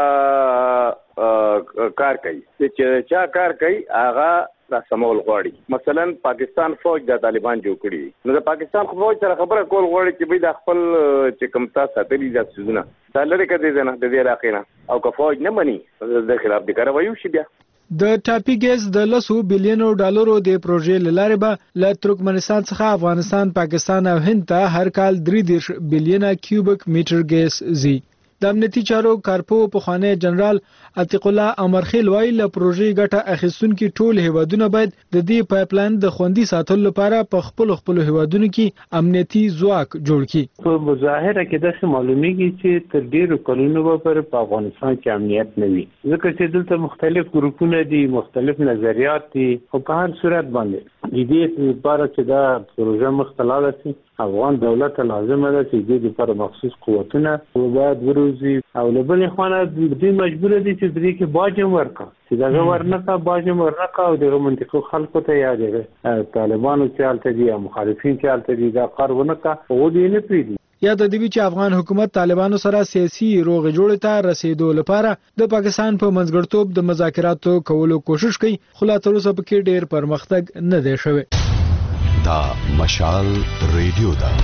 کار کوي چې چا کار کوي هغه را سمول غواړي مثلا پاکستان فوج د طالبان جوړ کړي نو د پاکستان فوج سره خبره کول غواړي چې به د خپل چې کوم تاسو ساتلي ځات سيزونه دا لري کړي نه د دې علاقې نه او که فوج نه مني د خلاف د کاروایي شي بیا د ټاپي ګیس د لسو بلینو ډالرو د پروژې لاره به له ترکمنستان څخه افغانستان پاکستان او هند ته هر کال درې دېرش بلیونه کیوبیک میټر ګیس زی د امنیتي چارو کارپو پخوانی جنرال عتیق الله امرخیل وایي له پروژې ګټه اخیستونکي ټول هیوادونه باید د دې پایپ لاین د خوندي ساتلو لپاره په خپل خپل هیوادونو کې امنیتي ځواک جوړ کړي په مظاهره کې د معلومیږي چې تر ډیرو کلونو په افغانستان کې امنیت نه وي ځکه چې دلته مختلف ګروپونه دي مختلف نظریات دي او په هر صورت باندې د دې لپاره چې دا پروژه مخ ته لاړه شي افغان دولت لازمه ده چې د دې لپاره مخصوص قوتونه باید وروزي او له بلې خوا نه دوی مجبور دي چې دې کې باج ورکړي چې دا ورنکا باج ورنکا او د منطقو خلکو ته یا د طالبانو چې حالت دي یا مخالفین چې حالت دي دا کار ونکا او دې نه پریدي. یاد دی چې افغان حکومت طالبانو سره سیاسي روغ جوړ ته رسیدو لپاره د پاکستان په منځګړتوب د مذاکراتو کولو کوشش کوي، خو لا تر اوسه پکې ډیر پرمختګ نه دی شوی. دا مشال ریډیو دا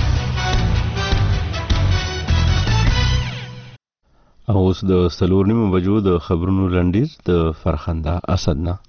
اوس د سلور نیمو بجو د خبرونو لنډیز د فرخنده اسد نه.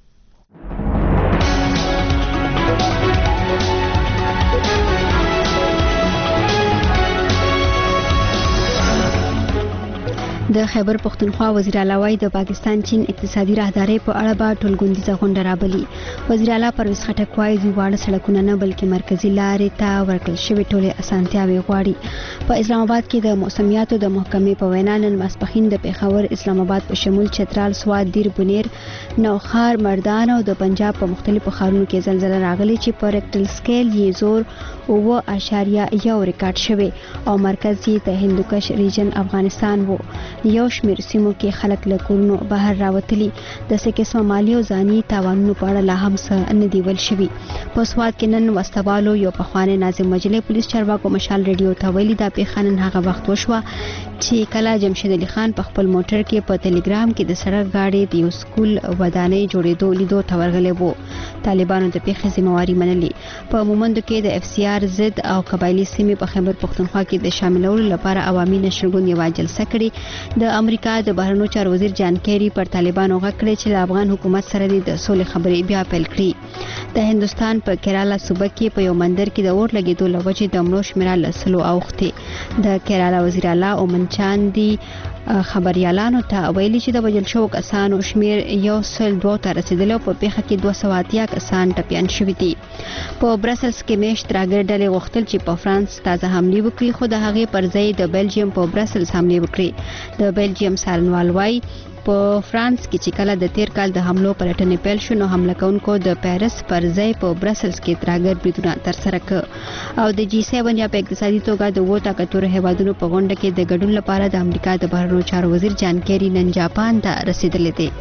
د خیبر پختونخوا وزیر اعلی وایي د پاکستان چین اقتصادي راهداري په اړه به ټولګوندیزه غونډه رابلي. وزیر اعلی پرویز خټک وایي دوی واړه سړکونه نه بلکې مرکزی لارې ته ورکړل شوې ټولې اسانتیاوې غواړي. په اسلام آباد کې د موسمیاتو د محکمې په وینا نن ماسپښین د پیښور اسلام آباد په شمول چترال سواد دیر بونیر نوخار مردان او د پنجاب په مختلفو ښارونو کې زلزلہ راغلي چې په ریکټل سکیل یې زور اوه اعشاریه یو ریکارډ شوی او مرکز یې د هندوکش ریجن افغانستان وو. یو شمیر سیمو کې خلک له کورونو بهر راوتلي. د څه قسمه مالي او ځاني تاوانونو په اړه لا هم څه نه دی ویل شوي. په سواد کې نن وسوالو یو پخوانی ناظم مجلې پولیس چارواکو مشال ریډیو ته ویلي دا پیښه نن هغه وخت وشوه چې کله جمشید علي خان په خپل موټر کې په ټلګرام کې د سړک غاړې د یو سکول ودانۍ جوړېدو لیدو ته ورغلی وو. طالبانو د پیښې ذمہواري منلې. په مومندو کې د اف سی آر ضد او قبایلي سیمې په خیبر پختونخوا کې د شاملولو لپاره عوامي نشرګون یوه جلسه کړې. د امریکا د بهرنیو چارو وزیر جان کیری پر طالبانو غږ کړی چې د افغان حکومت سره د سولې خبرې بیا پیل کړي. د هندستان په کیرالا صوبه کې په یو مندر کې د اور لګېدو له وجې د مړو شمېره له سلو اوښتې. د کیرالا وزیر اعلی اومن چاندي خبريالانو ته ویلي چې د وژل شوو کسانو شمیر یو سل دوه ته رسیدلی او په پیښه کې دوه سوه اتیا کسان ټپیان شوي دي. په برسلز کې میاشت ترهګر ډلې غوښتل چې په فرانس تازه حملې وکړي، خو د هغې پر ځای د بیلجیم په برسلز حملې وکړي. د بیلجیم څارنوال وایي په فرانس کې چې کله د تیر کال د حملو پلټنې پیل شو نو حمله کوونکو د پیرس پر ځای په برسلز کې ترهګر بریدونه ترسره کړ. او د جی سیون یا په اقتصادي توګه د اوو طاقتورو هیوادونو په غونډه کې د ګډون لپاره د امریکا د بهرنیو چارو وزیر جان کیری نن جاپان ته رسیدلی دی.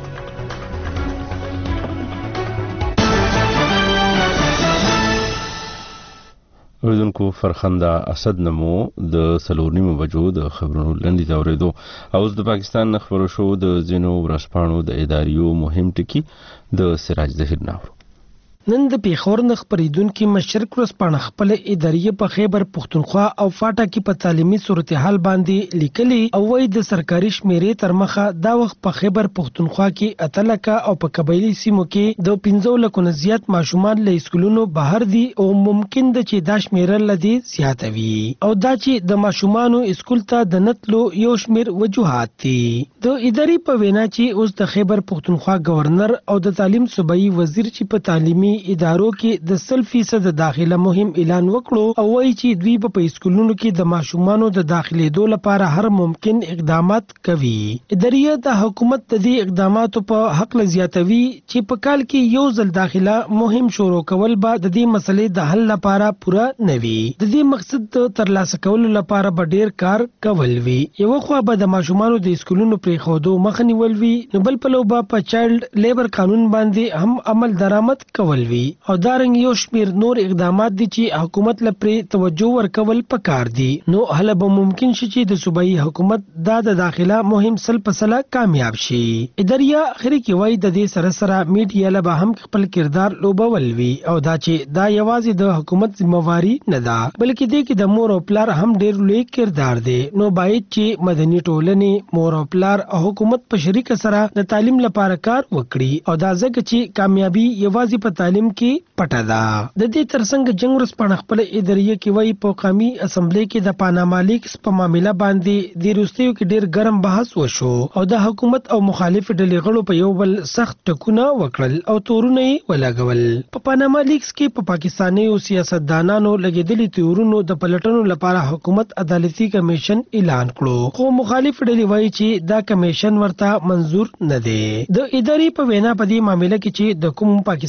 اوریدونکو فرخنده اسد نمو د سلور نیمو بجو د خبرونو لنډیز اوریدو. اوس د پاکستان نه خبرو شو د ځینو ورځپاڼو د اداریو مهم ټکي د سراج ظهیر ناورو. نن د پیښور نه خبرېدونکي مشرق ورځپاڼه خپل ادارې په خیبر پختونخوا او فاټا کې په تعلیمي صورتحال باندې لیکلي او وایي د سرکاري شمیرې تر مخه دا وخت په خیبر پختونخوا کې اته لکه او په قبایلي سیمو کې د پنځو لکو نه زیات ماشومان له اسکولونو بهر دي او ممکن ده چې دا شمیره له دې زیاته وي او دا چې د ماشومانو اسکول ته د نتلو یو شمیر وجوهات دي. د ادارې په وینا چې اوس د خیبر پختونخوا گورنر او د تعلیم صوبایي وزیر چې په تعلیمي ادارو کې د سل فیصد داخله مهم اعلان وکړو او وایي چې دوی په اسکولونو کې د ماشومانو د داخليدو لپاره هر ممکن اقدامات کوي. ادارې د حکومت د دې اقداماتو په حق لزیاتوي چې په کال کې یو ځل داخله مهم شروع کول به د دې مسلې د حل لپاره پوره نه وي. د دې مقصد د ترلاسه کولو لپاره به ډیر کار کول وي. یو خو به د ماشومانو د اسکولونو پرې خودو مخ نیول وي، نو بل په لو به په چایلډ لیبر قانون باندې هم عمل درآمد کول وي او دارنګ یو شمیر نور اقدامات دي چې حکومت لپاره توجه ورکول پکار دي. نو هله به ممکن شي چې د صوبایي حکومت دا د داخله مهم سل پسله کامیاب شي. ادارې اخر کې وایي د دې سره سره میډیا له به هم خپل کردار لوبول وي او دا چې دا یوازې د حکومت ذمہواری نه ده بلکې د کې د مور او پلار هم ډیر لوی کردار دی. نو باید چې مدني ټولنې، مور او پلار او حکومت په شریک سره د تعلیم لپاره کار وکړي او دا ځکه چې کامیابی یوازې په تعلیم کې پټه ده. د دې ترڅنګ جنگ ورځپاڼه خپل ادارې کې وایي په قومي اسمبلی کې د پاناما لیکس په معاملې باندې د روسیو کې ډیر ګرم بحث وشو او د حکومت او مخالف ډلې غړو په یو بل سخت ټکونه وکړل او تورونه یې ولګول. په پاناما لیکس کې په پاکستاني او سیاستدانانو لګیدلي تورونو د پلټنو لپاره حکومت عدالتي کمیشن اعلان کړو، خو مخالف ډلې وایي چې دا کمیشن ورته منظور نه دی. د ادارې په وینا په دې معاملې کې چې د کوم پاکستانیانو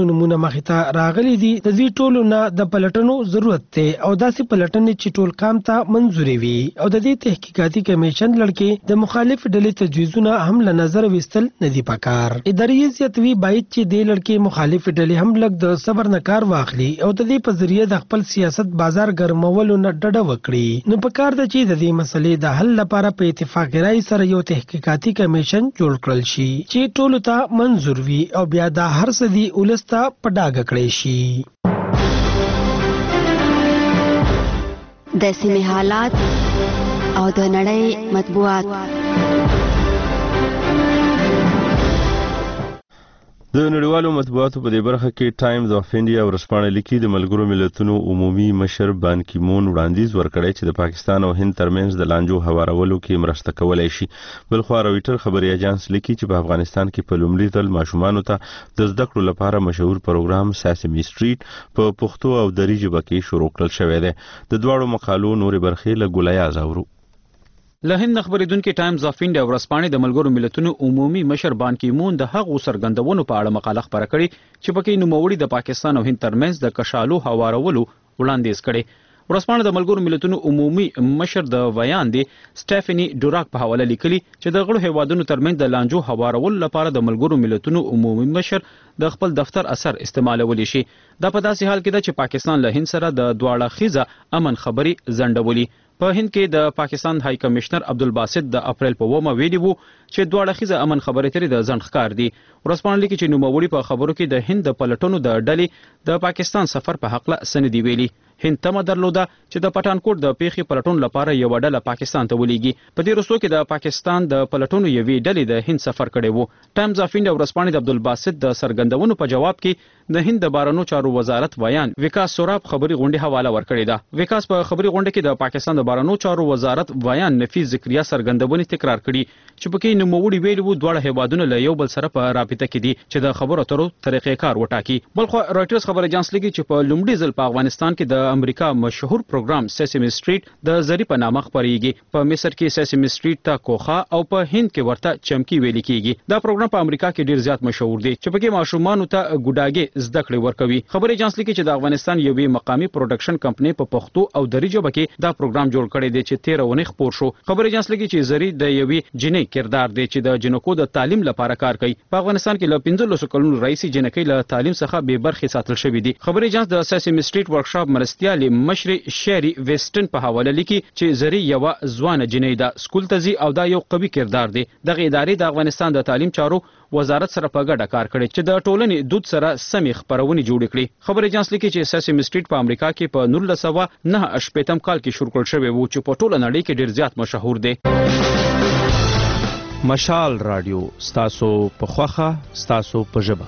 پلټنو نمونه مخې ته راغلي دي. د دې ټولو نه د پلټنو ضرورت دی او داسې پلټنې چې ټول کام ته منځوري وي او د دې تحقیقاتي کمیشن لړکې د مخالف ډلې تجویزونه هم له نظر وستل نه دي پکار. اداري زیاتوي باید چې د لړکې مخالف ډلې هم لږ د صبر نه کار واخلي او د دې په ذریعه د خپل سیاست بازار ګرمولو نه ډډه وکړي. نو پکار ده چې د دې مسلې د حل لپاره په اتفاق رائے سره یو تحقیقاتي کمیشن جوړ کړل شي چې ټولو ته منظور وي او بیا دا هر څه دی ولسته په ډاګه کړی شي. د سیمې حالات او د نړۍ مطبوعات. د نړیوالو مطبوعاتو په دې برخه کې ټایمز اف انډیا ورسپانه لیکي د ملګرو ملتونو عمومي مشر بان کی مون وړاندیز ورکړی چې د پاکستان او هند ترمنځ د لانجو هوارولو کې مرسته کولای شي. بلخو رويټر خبري اژانس لیکي چې په افغانستان کې په لومړي ځل ماشومانو ته د زده کړو لپاره مشهور پروګرام ساسمي سټریټ په پښتو او دري ژبه کې شروع کړل شوی دی. د دواړو مقالو نورې برخې له ګولیا زاورو. له هند خبرېدونکو ټایمز اف انډیا ورسپانې د ملګرو ملتونو عمومي مشر بان کی مون د هغو سرګندونو په اړه مقاله خبره کړې چې پکې نوموړي د پاکستان او هند ترمنځ د کشالو هوارولو وړاندیز کړي. ورسپانې د ملګرو ملتونو عمومي مشر د ویان دی سټيفني ډوراک په حواله لیکلي چې د غړو هیوادونو ترمنځ د لانجو هوارولو لپاره د ملګرو ملتونو عمومي مشر د خپل دفتر اثر استعمالولی شي. دا په داسې حال کې ده چې پاکستان له هند سره د دواړه خیزه امن خبري ځنډولي. په هند کې د پاکستان هاي کمشنر عبدالباسط د اپریل په ومه ویلي وو چې دواړه خیزه امن خبرې ترې د ځنډ ښکار دي. ورسپانه لیکي چې نوموړي په خبرو کې د هند د پلټنو د ډلې د پاکستان سفر په حق له سندي ویلي. هند تمه درلوده چې د پټانکوټ د پیښې پلټون لپاره یو ډله پاکستان ته ولېږي. په دې وروستو کې د پاکستان د پلټونو یوې ډلې د هند سفر کړی وو. ټایمز اف انډیا ورسپانه د عبدالباسط د سرګندونو په جواب کې د هند د بارنو چارو وزارت ویان وکاس سوراب خبري غونډه حواله ورکړې ده. وکاس په خبري غونډه کې د پاکستان د بارنو چارو وزارت ویان نفیس ذکریا سرګندونې تکرار کړي چې پکې نوموړي ویلي وو دواړه هیوادونه له یو بل سره په رابطه کې دي چې د خبرو اترو طریقې کار وټاکي. بلخو رائټرز خبر اژانس لیکي چې په لومړي ځل په افغانستان کې د امریکا مشهور پروګرام ساسمي سټریټ د زری په نامه خبريږي. په مصر کې ساسمي سټریټ ته کوخه او په هند کې ورته چمکی ویل کیږي. دا پروګرام په امریکا کې ډیر زیات مشهور دی چې پکې ماشومان ته ګډاګي زده کړې ورکوي. خبر اژانس لیکي چې د افغانستان یوې مقامی پروډکشن کمپنۍ په پښتو او دري ژبه کې دا پروګرام جوړ کړی دی چې تیره ونې خپور شو. خبر اژانس لیکي چې زری د یوې جنې کردار دی چې د جنکو د تعلیم لپاره کار کوي. په افغانستان کې له پنځلسو کلونو رئیس جنکۍ له تعلیم څخه بې برخې ساتل شوې دي. خبر اژانس د ساسمي سټریټ ورکشاپ مرستیال مشر شری ویسټن په حواله لیکي چې زری یو ځوان جنۍ ده سکول ته ځي او دا یو قوي کردار دی. دغه ادارې د افغانستان د تعلیم چارو وزارت سره په ګډه کار کړی چې د ټولنې دود سره سمې خبرونه جوړ کړي. خبر اژانس لیکي چې ساسمي سټریټ په امریکا کې په نولس سوه نهه شپېتم کال کې شروع کړل شوی وو چې په ټوله نړۍ کې ډیر زیات مشهور دی. مشال رادیو ستاسو په خوخه ستاسو په ژبه.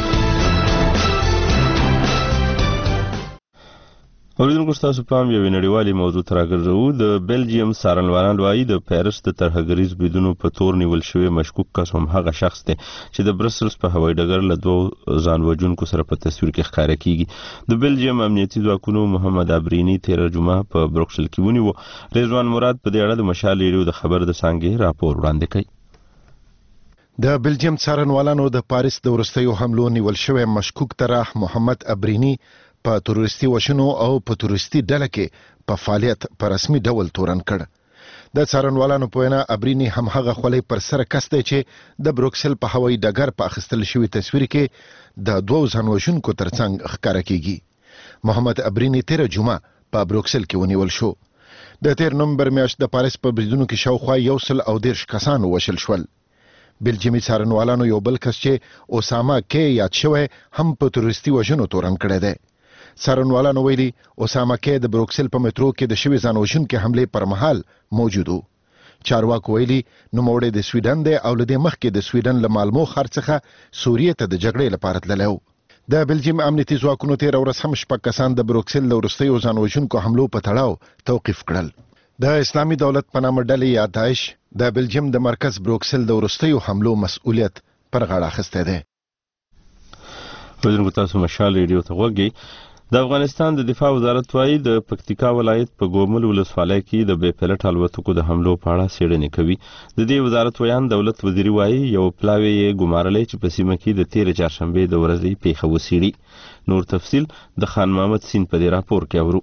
اوریدونکو ستاسو پام یو نړیوالي موضوع ته راګرځو. د بلجیم څارنوالان وایي د پیرس د ترهګریز بریدونو په تور نیول شوی مشکوک کس هم هغه شخص دی چې د برسلز په هوایي ډګر له دوو ځان وژونکو سره په تصویر کې ښکاره کیږي. د بلجیم امنیتي ځواکونو محمد ابرینی تیره جمعه په بروکسل کې ونیو. رضوان مراد په دې اړه د مشال ریډیو د خبر د څانګې راپور وړاندې کوي. د بلجیم څارنوالانو د پاریس د وروستیو حملو نیول شوی مشکوک طرح محمد ابرینی په تروریستي وشنو او په تروریستي ډله کې په فعالیت په رسمي ډول تورن کړ. د څارنوالانو په وینا ابرینی هم هغه خولۍ پر سره کس دی چې د بروکسل په هوایي ډګر په اخیستل شوي تصویر کې د دوو ځانوژونکو ترڅنګ ښکاره کیږي. محمد ابرینی تیره جمعه په بروکسل کې ونیول شو. د تیر نومبر میاشت د پاریس په بریدونو کې شاوخوا یو سل او دیرش کسان وشل شول. بلجیمي څارنوالانو یو بل کس چې اسامه کې یاد شوی هم په تروریستي وژنو تورن کړی دی. څارنوالانو ویلي اسامه کې د بروکسل په مترو کې د شوي ځانوژونکي حملې پر مهال موجود و. چارواکو ویلي نوموړی د سویډن دی او له دې مخکې د سویډن له مالمو ښار څخه سوریې ته د جګړې لپاره تللی و. د بلجیم امنیتي ځواکونو تیره ورځ هم شپږ کسان د بروکسل له وروستیو ځانوژونکو حملو په تړاو توقیف کړل. د اسلامي دولت په نامه ډلې یا داعش د بلجیم د مرکز بروکسل د وروستیو حملو مسؤلیت پر غاړه اخیستی دی. اوریدونکو تاسو مشال ریډیو ته غوږ د افغانستان د دفاع وزارت وايي د پکتیکا ولایت په ګومل ولسوالۍ کې د بې پلټ الوتکو د حملو په اړه څېړنې کوي. د دې وزارت ویان دولت وزیري وايي یو پلاوی یې ګمارلی چې په سیمه کې د تېرې چهارشنبې د ورځې پیښه وڅېړي. نور تفصیل د خان محمد سین په دې راپور کې اورو.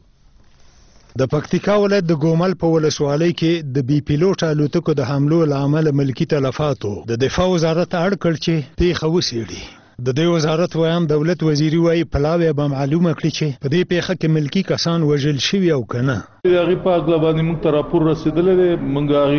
د پکتیکا ولایت د ګومل په ولسوالۍ کې د بي پیلوټ الوتکو د حملو له امله ملکي تلفاتو د دفاع وزارت اړ کړ چې پیښه وڅېړي. د دې وزارت ویان دولت وزیري وايي پلاوی به معلومه کړي چې په دې پیښه کې ملکی کسان وژل شوي او کنه. هغه په اغلا باندې موږ ته راپور رسیدلی دی، موږ هغه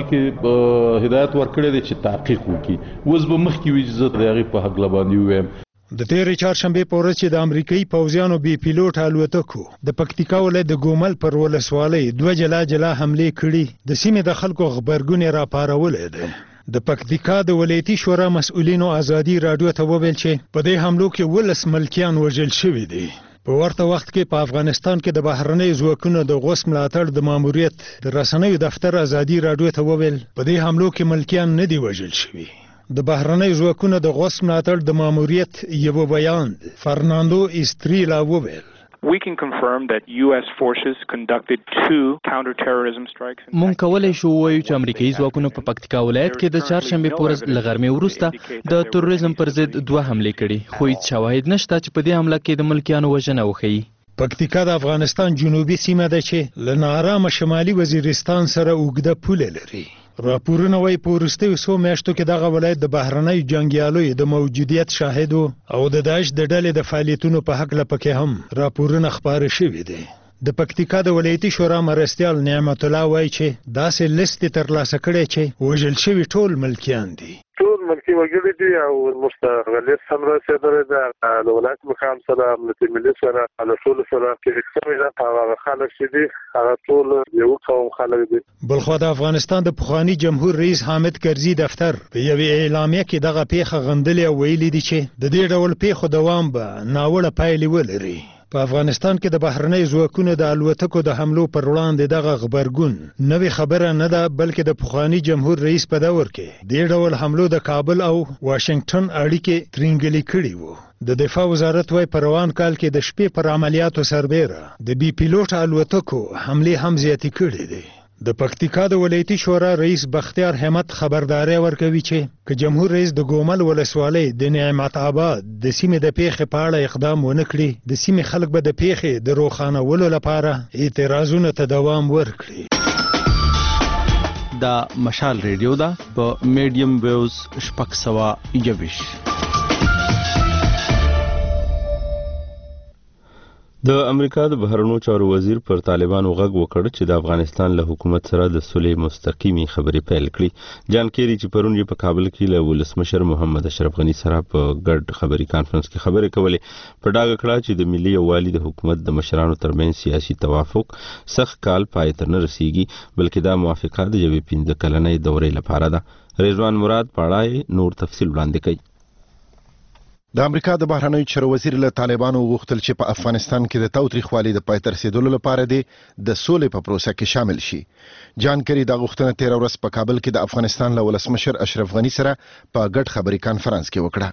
کې هدایت ورکړی دی چې تحقیق وکړي. اوس به مخکې وي چې زه د هغې په اغلا باندې ووایم. د تېرې چهارشنبې په ورځ چې د امریکایي پوځیانو بي پیلوټ الوتکو د پکتیکا ولایت د ګومل پر ولسوالۍ دوه جلا جلا حملې کړي، د سیمې د خلکو غبرګون یې راپارولی دی. د پکتیکا د ولایتي شورا مسؤلینو ازادي راډیو ته وویل چې په دې حملو کې ولس ملکیان وژل شوي دي. په ورته وخت کې په افغانستان کې د بهرنۍ ځواکونو د غوس ملاتړ د ماموریت د رسنیو دفتر ازادي راډیو ته وویل په دې حملو کې ملکیان نه دي وژل شوي. د بهرنۍ ځواکونو د غوس ملاتړ د ماموریت یو بیان فرناندو استریلا وویل We can confirm that U S forces conducted two counter-terrorism strikes. مونږ کولای شو وایو چې امریکایي ځواکونو په پکتیکا ولایت کې د چهارشنبې په ورځ له غرمې وروسته د تروریزم پر ضد دوه حملې کړي، خو هیڅ شواهد نشته چې په دې حمله کې د ملکیانو وژنه وښیي. پکتیکا د افغانستان جنوبي سیمه ده چې له ناارامه شمالي وزیرستان سره اوږده پوله لري. راپورونه وايي په وروستیو څو میاشتو کې دغه ولایت د بهرنیو جنګیالیو د موجودیت شاهد او د داعش د ډلې د فعالیتونو په هکله پکې هم راپورونه خپاره شوي دي. د پکتیکا د ولایتي شورا مرستیال نعمت الله وايي چې داسې لیست ترلاسه کړی چې وژل شوي ټول ملکیان دي. ټول ملکی وګړي دي او مستغلس هم رسېدلی ده د ولایت مقام سره امنیتي ملي سره له ټولو سره کې شوي ده. هغه خلک چې دي هغه ټول یو قوم خلک دي. بلخوا د افغانستان د پخواني جمهور رئیس حامد کرزي دفتر په یوې اعلامیه کې دغه پیښه غندلې او ویلي دي چې د دې ډول پیښو دوام به ناوړه پایلې ولري. په افغانستان کې د بهرنۍ ځواکونو د الوتکو د حملو پر وړاندې دغه غبرګون نوې خبره نه ده، بلکې د پخواني جمهور رئیس په دور کې دې ډول حملو د کابل او واشنگټن اړیکې ترینګلې کړي وو. د دفاع وزارت وايي په روان کال کې د شپې پر عملیاتو سربیره د بي پیلوټ الوتکو حملې هم زیاتې کړي دي. د پکتیکا د ولایتي شورا رئیس بختیار همت خبرداري ورکوي چې که جمهور رئیس د ګومل ولسوالۍ د نعمت آباد د سیمې د پیښې په اړه اقدام ونه کړي، د سیمې خلک به د پیښې د روښانولو لپاره اعتراضونو ته دوام ورکړي. دا مشال ریډیو ده په میډیم ویوز شپږ سوه یوویشت. د امریکا د بهرنیو چارو وزیر پر طالبانو غږ وکړ چې د افغانستان له حکومت سره د صلح مستقیمي خبرې پیل کړي. جان کیری چې پرون یې په کابل کې له ولسمشر محمد اشرف غنی سره په ګډ خبري کانفرنس کې خبرې کولې، په ډاګه کړه چې د ملي یووالي د حکومت د مشرانو ترمنځ سیاسي توافق سخت کال پای ته نه رسیږي، بلکې دا موافقه د یوې پنځه کلنۍ دورې لپاره ده. رضوان مراد پاړای نور تفصیل وړاندې کوي. د امریکا د بهرنیو چارو وزیر له طالبانو وغوښتل چې په افغانستان کې د تاوتریخوالي د پای ته رسیدلو لپاره د سولې په پروسه کې شامل شي. جان کری دا غوښتنه تېره ورځ په کابل کې د افغانستان له ولسمشر اشرف غنی سره په ګډ خبري کانفرنس کې وکړه.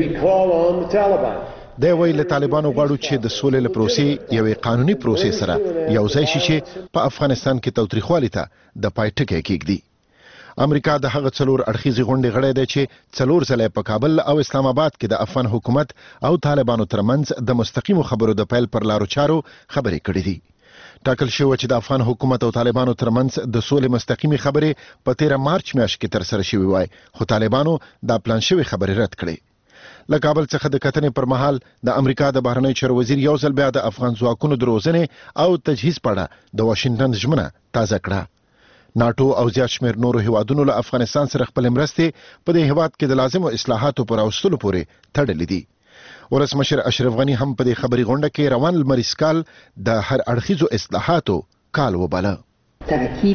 دی وایي له طالبانو غواړو چې د سولې له پروسې یوې قانوني پروسې سره یو ځای شي چې په افغانستان کې تاوتریخوالي ته د پای ټکی کېږدي. امریکا د هغه څلور اړخیزې غونډې غړی دی چې څلور ځله په کابل او اسلام آباد کې د افغان حکومت او طالبانو ترمنځ د مستقیمو خبرو د پیل پر لارو چارو خبرې کړې دي. ټاکل شوی چې د افغان حکومت او طالبانو ترمنځ د سولې مستقیمي خبرې په تیره مارچ میاشت کې ترسره شوې وای، خو طالبانو دا پلان شوی خبرې رد کړې. له کابل څخه د کتنې پر مهال د امریکا د بهرنیو چارو وزیر یو ځل بیا د افغان ځواکونو د روزنې او تجهیز په اړه د واشنگټن ژمنه تازه کړه. ناټو او زیات شمېر نورو هیوادونو له افغانستان سره خپل مرستې په دې هیواد کې د لازمو اصلاحاتو پر راوستلو پورې تړلې دي. ولسمشر اشرف غنی هم په دې خبري غونډه کې روان لمریز کال د هر اړخیزو اصلاحاتو کال وباله. تاکید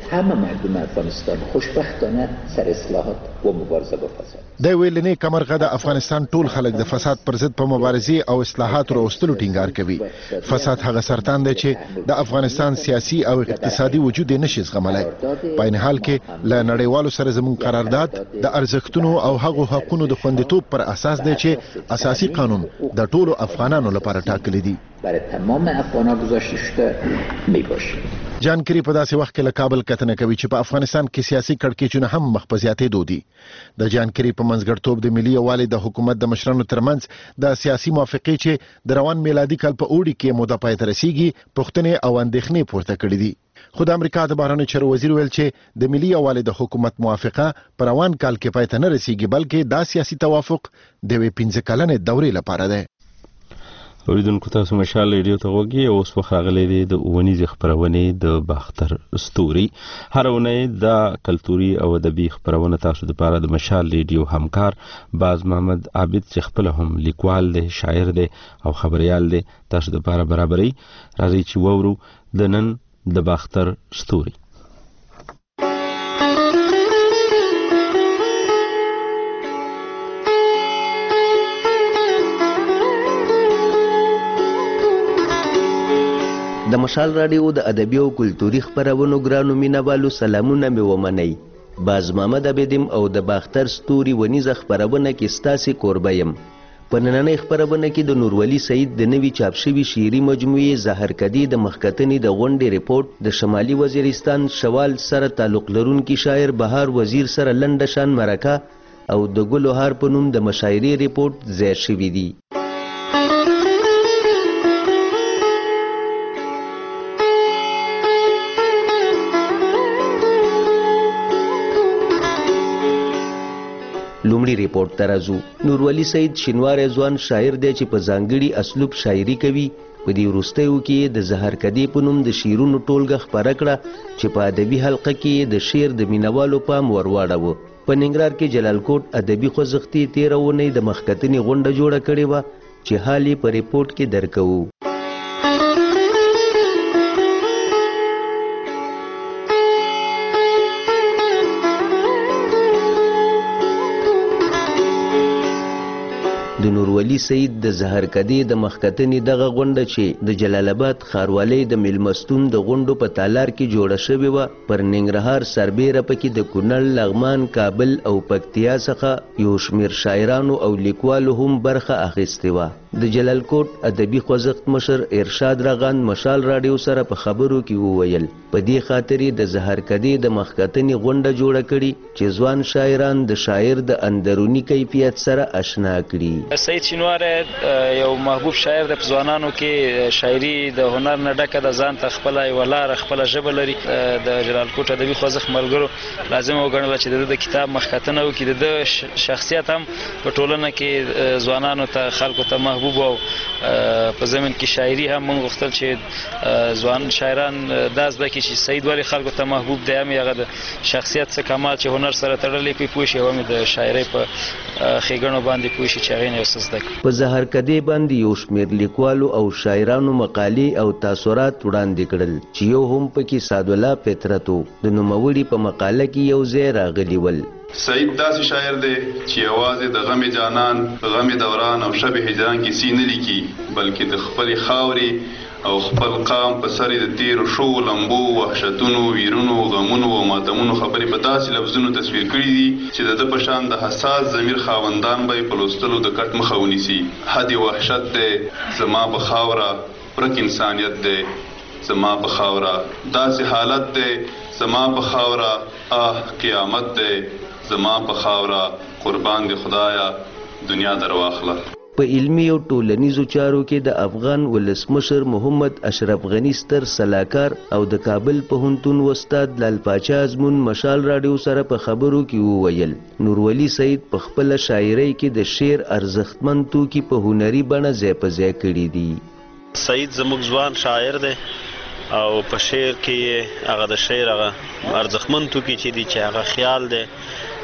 همه مردم افغانستان خوشبختانه سر اصلاحات و مبارزه با فساد. د ویلنې کمرغه د افغانستان ټول خلک د فساد پر ضد په مبارزې او اصلاحات راوستلو ټینګار کوي. فساد هغه سرطان دی چې د افغانستان سیاسي او اقتصادي وجود یې نشي زغملای. په عین حال کې له نړیوالو سره زموږ قرارداد د ارزښتونو او هغو حقوقو د خوندیتوب پر اساس دی چې اساسي قانون د ټولو افغانانو لپاره ټاکلی دی. برای تمام افغانان گذاشته شده میباشه. جان کری په داسې وخت کې له کابل کتنه کوي چې په افغانستان کې سیاسي کړکېچونه هم مخ په زیاتېدو دي. د جان کری په منځګړیتوب د ملي یووالي د حکومت د مشرانو ترمنځ د سیاسي موافقې چې د روان میلادي کال په اوړي کې موده پای ته رسیږي پوښتنې او اندېښنې پورته کړې دي. خو د امریکا د بهرنیو چارو وزیر ویل چې د ملي یووالي د حکومت موافقه په روان کال کې پای ته نه رسیږي بلکې دا سیاسي توافق د یوې پنځه کلنې دورې لپاره دی. اوریدونکو تاسو مشال ریډیو ته وګورئ. اوس په خاغلې دي د اونیزې خبرونه د باختر ستوري. هر اونۍ د کلتوري او ادبي خبرونه تاسو د پاره د مشال ریډیو همکار باز محمد عابد چې خپل هم لیکوال دی، شاعر دی او خبريال دی تاسو د پاره برابرۍ راځي چې وورو د نن د باختر ستوري. د مشال راډیو د ادبي او کلتوري خبرونو ګرانو مینوالو سلامونه مې ومنئ. باز محمد عبدم او د باختر ستوري ونیزه خبرونه کې ستاسې کوربه یم. په نننۍ خبرونه کې د نورولي سعید د نوي چاپ شوي شعري مجموعې زهرکدي د مخکتنې د غونډې ریپورت د شمالي وزیرستان شوال سره تعلق لرونکي شاعر بهار وزیر سره لنډه شان مرکه او د ګلوهار په نوم د مشاعرې ریپورت ځای شوي دي. لومړی ریپورت ته راځو. نورولي سعید شینواری ځوان شاعر دی چې په ځانګړي اسلوب شاعري کوي. په دې وروستیو کې د زهرکدي په نوم د شعرونو ټولګه خپره کړه چې په ادبي حلقه کې د شعر د مینوالو پام ور واړاوه. په ننګرهار کې جلال کوټ ادبي خوځښتي تېره اونۍ د مخکتنې غونډه جوړه کړې وه چې حال یې په ریپورت کې درکوو. د نورولي سعید د زهرکدي د مخکتنې دغه غونډه چې د جلال آباد ښاروالۍ د میلمستون د غونډو په تالار کې جوړه شوې وه پر ننګرهار سربیره پکې د کونړ، لغمان، کابل او پکتیا څخه یو شمېر شاعرانو او لیکوالو هم برخه اخیستې وه. د جلال کوټ ادبي خوځښت مشر ارشاد رغاند مشال راډیو سره په خبرو کې وویل په دې خاطر د زهرکدي د مخکتنې غونډه جوړه کړي چې ځوان شاعران د شاعر د اندروني کیفیت سره آشنا کړي. سعید شینواری یو محبوب شاعر د ځوانانو کې شاعري د هنر نه ډکه د ځان ته خپل یو لار خپل ژبه لري. د جلال کوټ ادبي خوځښت ملګرو لازم وګڼل چې د کتاب مخکتنه وکړي د شخصیت هم په ټولنه کې ځوانانو ته خلکو ته محبوب او په زمين کې شاعري هم موږ غوښتل چې ځوان شاعران دا زده کړي چې سعید ولی خلکو ته محبوب دی. هم هغه د شخصیت څخه کمال چې هنر سره تړلې پی پوه شي او هم د شاعرۍ په ښېګڼو باندې پوه شي چې هغې نه یو څه زده کړي. په زهرکدي باندې یو شمېر لیکوالو او شاعرانو مقالې او تاثرات وړاندې کړل چې یو هم پکې سعدالله فطرت و. د نوموړي په مقاله کې یو ځای راغلي ول. سعید داسې شاعر دی چې یوازې د غم جانان، غم دوران او شب هجران کیسې نه لیکي بلکې د خپلې خاورې او خپل قام په سر د تیرو شو لمبو، وحشتونو، ویرونو، غمونو او ماتمونو خبرې په داسې لفظونو تصویر کړي دي چې د ده په شان د حساس ضمیر خاوندان به یې په لوستلو د کټ مخه ونیسي. حد وحشت دی زما په خاوره، ورک انسانیت دی زما په خاوره، داسې حالت دی زما په خاوره، آه قیامت دی زما په خاوره، قربان دی خدایا دنیا در واخله. په علمي او ټولنیزو چارو کې د افغان ولسمشر محمد اشرف غنی ستر سلاکار او د کابل پوهنتون استاد لال پاچا ازمون مشال راډیو سره په خبرو کې وویل نورولي سعید په خپل شاعرۍ کې د شعر ارزښتمن توکي په هنري بڼه ځای په ځای کړي دي. سعید زموږ ځوان شاعر دی او په شعر کې هغه د شعر هغه ارزښتمن توکي چې دي چې هغه خیال دی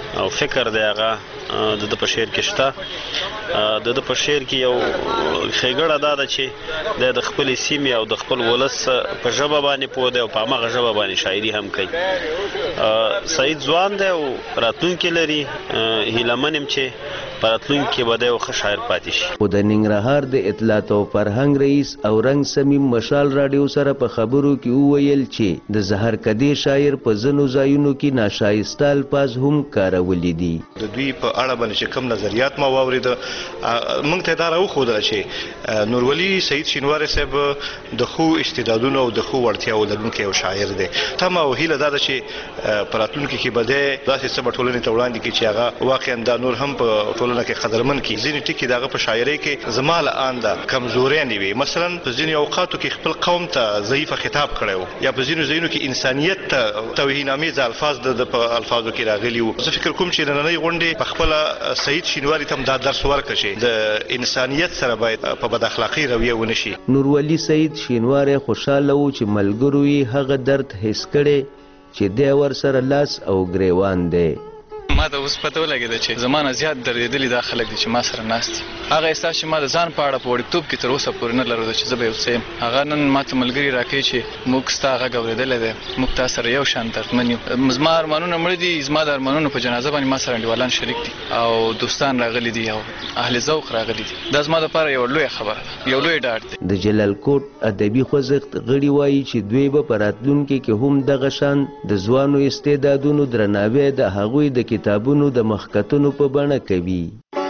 او فکر دی هغه د د په شعر کې شته. د د په شعر کې یو ښېګړه دا ده چې د خپل سیمې او د خپل ولس په ژبه باندې پوه دی او په هماغه ژبه باندې شاعري هم کوي. سعید ځوان دی او راتلونکی لري، هیله من یم چې په راتلونکي کې به دی یو ښه شاعر پاتې شي. خو د ننګرهار د اطلاعات او فرهنګ رئیس او رنګ سمیم مشال راډیو سره په خبرو کې وویل چې د زهرکدي شاعر په ځینو ځایونو کې ناشایسته الفاظ هم کارولي دي. د دوی په اړه باندې چې کوم نظریات ما واورېده موږ ته دا راوښودله چې نورولي سعید شینواری صاحب د ښو استعدادونو او د ښو وړتیاو لرونکی یو شاعر دی. تمه او هیله دا ده چې په راتلونکي کې به دی داسې څه به ټولنې ته وړاندې کړي چې هغه واقعا دا نور هم په ټولنه کې قدرمن کړي. ځینې ټکي د هغه په شاعرۍ کې زما له آنده کمزوریانې وي. مثلا په ځینې اوقاتو کې خپل قوم ته ضعیفه خطاب کړی و، یا په ځینو ځایونو کې انسانیت ته توهینامیز الفاظ د په الفاظو کې راغلي وو. زه فکر کوم چې نننۍ غونډې په خپله سعید شینواري ته هم دا درس ورکړه چې د انسانیت سره باید په بد اخلاقۍ رویه ونه شي. نورولي سعید شینواری خوشاله و چې ملګرو یې هغه درد حس کړی چې دی ورسره لاس او ګریوان دی. ما ته اوس پته ولګېده چې زما نه زیات دردېدلي دا خلک دي چې ما سره ناست دي. هغه احساس چې ما د ځان په اړه په وړکتوب کې تر اوسه پورې نه لرلو چې زه به یو څه یم، هغه نن ما ته ملګري راکوي چې موږ ستا غږ اورېدلی دی، موږ تا سره یو شان دردمن یو. زما ارمانونه مړه دي، زما د ارمانونو په جنازه باندې ما سره انډیوالان شریک دي او دوستان راغلي دي او اهل ذوق راغلي دي. دا زما دپاره یوه لویه خبره ده، یو لوی ډاډ دی. د جلال کوټ ادبي خوځښت غړي وایي چې دوی به په راتلونکي کې هم دغه شان د ځوانو استعدادونو درناوی د هغوی د کتابونو د مخکتونو په بڼه کوي.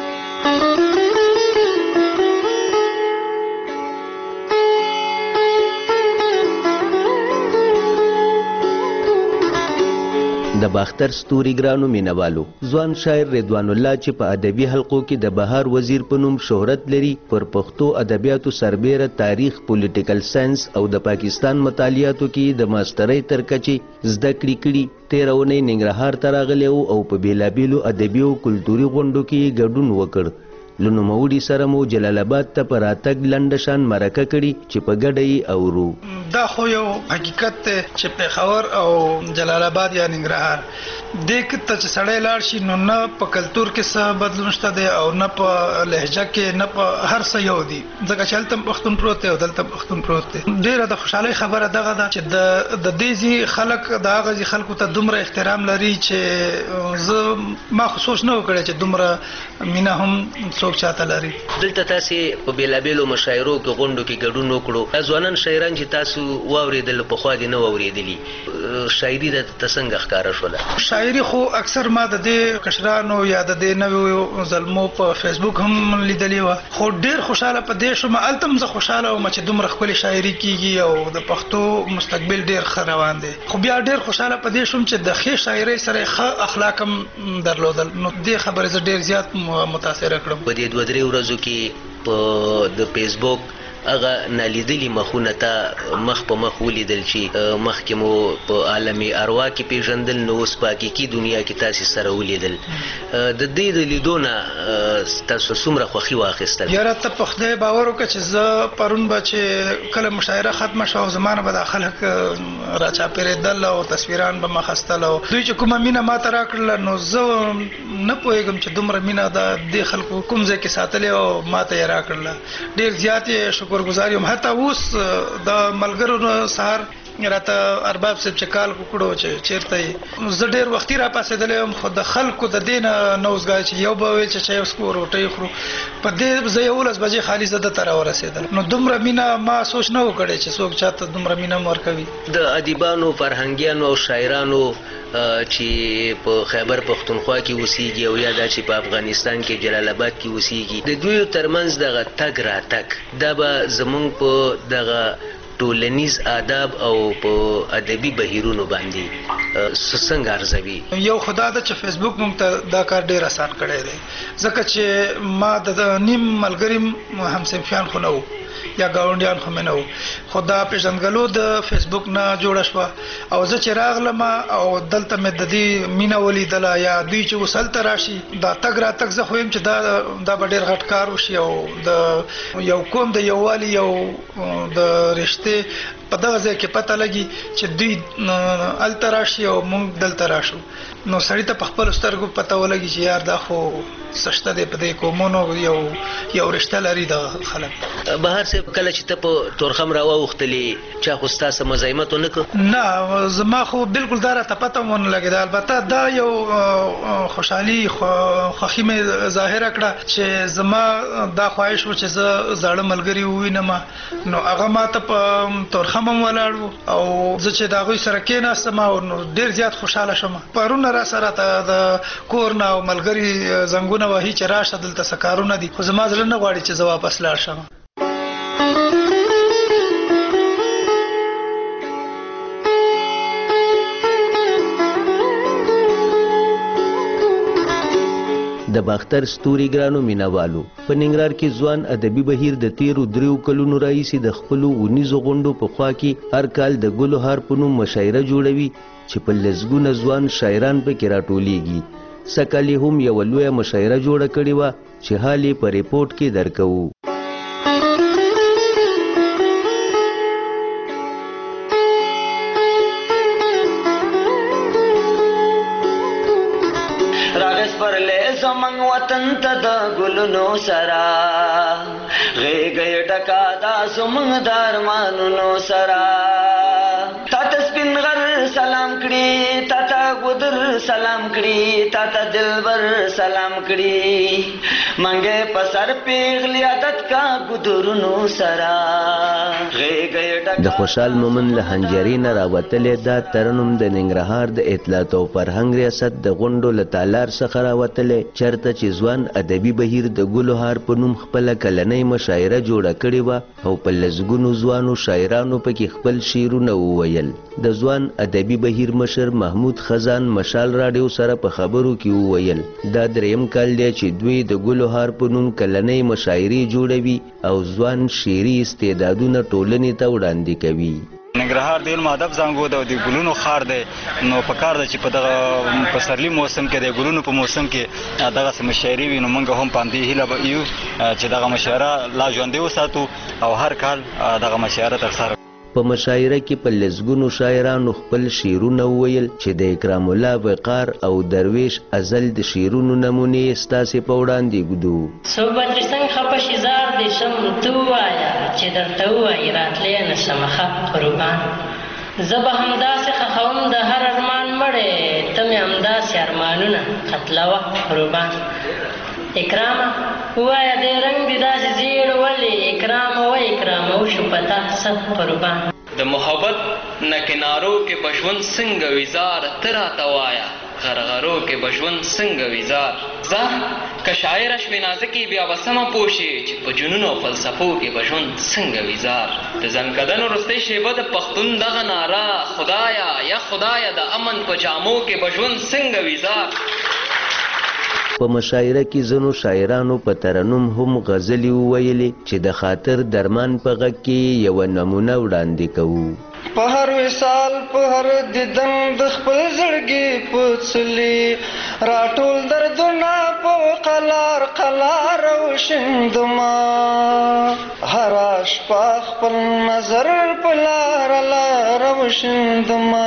د باختر ستوري ګرانو مینوالو، ځوان شاعر رضوان الله چې په ادبي حلقو کې د بهار وزیر په نوم شهرت لري، پر پښتو ادبیاتو سربیره تاریخ، پولیټیکل ساينس او د پاکستان مطالعاتو کې د ماسترۍ تر کچې زده کړې کړي. تېره اونۍ ننګرهار ته راغلی او په بېلابېلو ادبي او کلتوري غونډو کې ګډون وکړ. له نوموړي سره مو جلال آباد ته په راتګ لنډه شان مرکه کړي چې په ګډه یې اورو. دا خو یو حقیقت دی چې پېښور او جلال آباد یا ننګرهار دې کې ته چې سړی لاړ شي نو نه په کلتور کې څه بدلون شته دی او نه په لهجه کې، نه په هر څه یو دي، ځکه چې هلته پښتون پروت دی او دلته پښتون پروت دی. ډېره د خوشحالۍ خبره دغه ده چې د د دې ځي خلک د هغه ځي خلکو ته دومره احترام لري چې زه ما خو سوچ نه و کړی چې دومره مینه هم څوک چاته لري. دلته تاسې په بېلابېلو مشاعرو کې غونډو کې ګډون وکړو. ځوانان شاعران چې تاسو واورېدل پخوا دې نه واورېدلي، شاعري درته څنګه ښکاره شوله؟ شاعري خو اکثر ما د دې کشرانو یا د دې نویو زلمو په فیسبوک هم لیدلې وه، خو ډېر خوشحاله په دې شوم. هلته هم زه خوشحاله وم چې دومره ښکلې شاعري کېږي او د پښتو مستقبل ډېر ښه روان دی. خو بیا ډېر خوشحاله په دې شوم چې د ښې شاعرۍ سره ښه اخلاق هم درلودل. نو دې خبرې زه ډېر زیات متاثره کړم. په دې دوه درې ورځو کې په د فیسبوک هغه نالیدلي مخونه ته مخ په مخ ولیدل چې مخکې مو په عالمي اروا کې پیژندل، نو اوس په حقیقي دنیا کې تاسې سره ولیدل. د دې د لیدو نه تاسو څومره خوښي واخیستل؟ یاره ته په خدای باور وکړه چې زه پرون به چې کله مشاعره ختمه شوه او زما نه به دا خلک راچاپېرېدل او تصویران به مې اخیستل او دوی چې کومه مینه ما ته راکړله نو زه نه پوهېږم چې دومره مینه د دې خلکو کوم ځای کې ساتلې او ما ته یې راکړله. ډېر زیات یې شکرګزار یم. حتی اوس د ملګرو سهار راته ارباب صاحب چې کال وکړو چې چېرته یې، زه ډېر وختي را پاڅېدلی یم، خو د خلکو د دې نه نه اوسګای چې یو به ویل چې چای وڅښو روټۍ خورو، په دې زه یولس بجې خالي زه دته راورسېدل. نو دومره مینه ما سوچ نه و کړی چې څوک چاته دومره مینه هم ورکوي. د ادیبانو، فرهنګیانو او شاعرانو چې په خیبر پښتونخوا کې اوسېږي او یا دا چې په افغانستان کې جلال آباد کې اوسېږي، د دوی ترمنځ دغه تګ راتګ دا به زمونږ په دغه ټولنیز آداب او په ادبي بهیرونو باندې څنګه ارزوي؟ یو خدا ده چې فیسبوک موږ ته دا کار ډېر اسان کړی دی، ځکه چې ما د نیم ملګري همصنفیان خو نه وو یا ګاونډیان خو مې نه وو، خو دا پېژندګلو د فیسبوک نه جوړه شوه او زه چې راغلم او دلته مې د دې مینه ولیدله یا دوی چې اوس هلته راشي دا تګ راتګ زه خو یم چې دا دا به ډېر غټ کار وشي او د یو قوم د یووالي یو د رشتې په دغه ځای کې پته لګي چې دوی الته راشي او موږ دلته راشو نو سړی ته په خپل سترګو پته ولګي چې یار دا خو سشته دی په دې کومونو یو یو رشته لري د خلک. بهر صاحب کله چې ته په تورخم راوختلې چا خو ستاسو مزاحمت ونه کړ؟ نه زما خو بالکل دا راته پته مون لګیدا. البته دا یو خوشحالي خوښي مې ظاهره کړه چې زما دا خواهش و چې زه زاړه ملګري ووینم نو هغه ماته په تورخم هم ولاړ او زه چې د هغوی سره کېناستم او ډېر زیات خوشحاله شوم. پرونه را سره ته د کور نه او ملګري زنګونه وهي چې راشه دلته څه کارونه دي خو زما زړه نه غواړي چې زه واپس لاړ شم. د باختر ستوري ګرانو مینوالو په ننګرهار کې ځوان ادبي بهیر د تیرو دریو کلونو راهیسې د خپلو ونیزو غونډو په خوا کې هر کال د ګلو هار په نوم مشاعره جوړوي چې په لسګونه ځوان شاعران پکې راټولیږي. سږ کال یې هم یوه لویه مشاعره جوړه کړې وه چې حال یې په ریپورټ کې درکوو. زمنګ وطن ته د ګلونو سرا غېږ ډکا دا زمنګ د ارمانونو سرا تا ته سپین غر سلام کړي تا ته ګودر سلام کړي تا ته دلبر سلام کړي منګې په سر پیغلی عادت کا ګودرونو سرا غېږ ډکا. د خوشحال مومن له هنجرې نه راوتلې دا ترنم د ننګرهار د اطلاعات او فرهنګ ریاست د غونډو له تالار څخه راوتلې چرته چې ځوان ادبي بهیر د ګلو هار په نوم خپله کلنۍ مشاعره جوړه کړې وه او په لسګونو ځوانو شاعرانو پکې خپل شعرونه وویل. د ځوان ادبي بهیر مشر محمود خزان مشال راډیو سره په خبرو کې وویل دا دریم کال دی چې دوی د ګلو هار په نوم کلنۍ مشاعرې جوړوي او ځوان شعري استعدادونه ټولنې ته وړاندې کوي. ننګرهار د علم ادب زانګو ده او د ګلونو ښار دی نو په کار ده چې په دغه پسرلي موسم کې د ګلونو په موسم کې دغسې مشاعرې وي نو موږ هم په همدې هیله به یو چې دغه مشاعره لا ژوندۍ وساتو او هر کال دغه مشاعره ترسره. په مشاعره کې په لسګونو شاعرانو خپل شعرونه وویل چې د اکرام الله وقار او درویش ازل د شعرونو نمونې ستاسې په وړاندې ږدو. صحبت څنګه خپه شي زار دې شم ته ووایه چې درته ووایي راتلی نه شم ښه قربان زه به همداسې ښخوم د هر ارمان مړی ته مې همداسې ارمانونه قتلوه قربان. اکرامه ووایه دې رنګ دې داسې زیړ ولې اکرامه و اکرامه وشو په تا څه قربان. د محبت نه کنارو کې به ژوند څنګه ویزار ته راته وایه غرغرو کې به ژوند څنګه ویزار. زه که شاعره شوې نازکې بیا به سمه پوه شي چې په جنونو او فلسفو کې به ژوند څنګه ویزار. د ځنکدنو وروستۍ شیبه د پښتون دغه ناره خدایا یا خدایا د امن په جامو کې به ژوند څنګه ویزار. په مشاعره کې ځینو شاعرانو په ترنم هم غزلې وویلې چې د خاطر درمان په غږ کې یوه نمونه وړاندې کوو. په هر وصال په هر دیدن د خپل زړګي په څلي راټول دردونه په قلار قلار وشیندما هر شپه خپل نظر په لار لار وشیندما.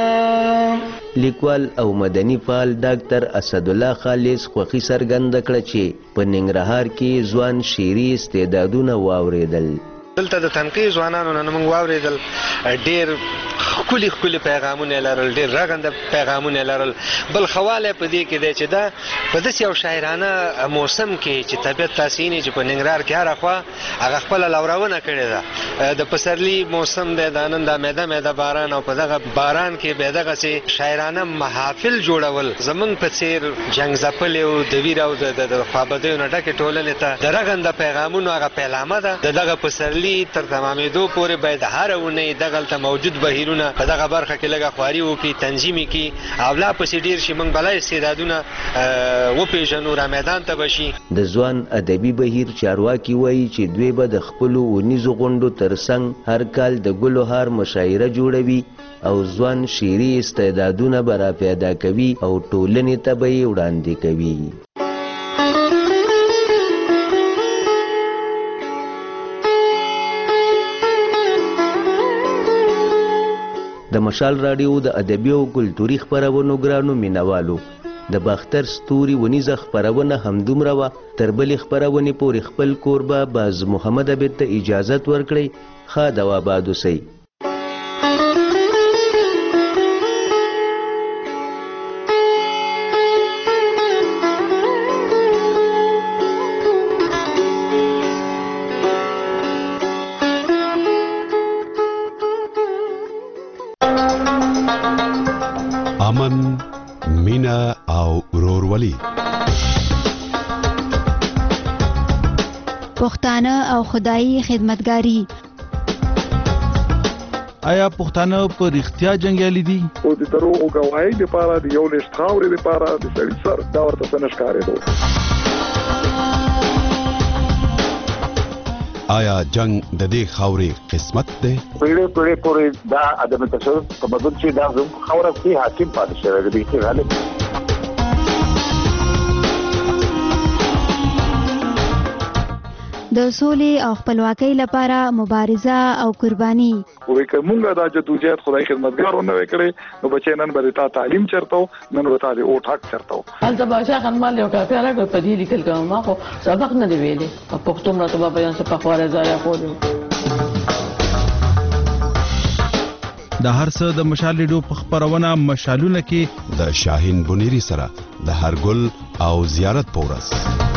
لیکوال او مدني فعال ډاکټر اسدالله خالص خوښي څرګنده کړه چې په ننګرهار کې ځوان شعري استعدادونه واورېدل. دلته د تنقیح ځوانانو نه موږ واورېدل ډېر ښکلي ښکلي پیغامونه لرل ډېر رغنده پیغامونه لرل. بل خواله په دې کې دی چې دا په داسې یو شاعرانه موسم کې چې طبیعت تاسې ویني چې په ننګرهار کې هره خوا هغه خپله لورونه کړې ده د پسرلي موسم دی د نن دا میده میده باران او په دغه باران کې بیا دغسې شاعرانه محافل جوړول زموږ په څېر جنګ ځپلې او د ویر او د خوابدیو نه ډکې ټولنې ته د رغنده پیغامونو هغه پیلامه ده. د دغه پسرلي تر تمامېدو پورې باید هره اونۍ دغلته موجود بهیرونه په دغه برخه کې لږه خواري وکړي تنظیم کړي او لا پسې ډېر شي موږ بله استعدادونه وپېژنو را میدان ته به شي. د ځوان ادبي بهیر چارواکي وایي چې دوی به د خپلو ونیزو غونډو ترڅنګ هر کال د ګلو هار مشاعره جوړوي او ځوان شعري استعدادونه به را پیدا کوي او ټولنې ته به یې وړاندې کوي. د مشال راډیو د ادبي او کلتوري خپرونو ګرانو مینوالو د باختر ستوري ونیزه خپرونه همدومره وه. تر بلې خپرونې پورې خپل کوربه باز محمد عبید ته اجازت ورکړئ. ښاد او آباد اوسئ. امن، مینا او ورورولي. پښتانه او خدایي خدمتګاري. آیا پښتانه په رښتیا جنګیالي دي؟ او د دروغو ګواهۍ لپاره د یو لیست خاورې لپاره د سړي سر دا ورته څه نه ښکارېدو. آیا جنگ د دې خاورې قسمت دی؟ پیړۍ پیړۍ پورې دا عدم تشدد په بدل چې دا زموږ خاوره کې حاکم پاتې شوی دی چې غالب. د سولې او خپلواکۍ لپاره مبارزه او قرباني. وې که مونږه دا جدوجہد خدای خدمتګار ونه وکړي نو بچی نن به تا تعلیم چرته نن به تا د اوټ حق چرته. هلته بادشاه خان مال یو کاپي راکړ په دې لیکل کوم ما خو سبق نه دی ویلي په پښتو مړه ته بیان څه په خواره ځای خو د هر څه د مشال ریډیو په خپرونه مشالونه کې د شاهین بنيري سره د هر ګل او زیارت پورس.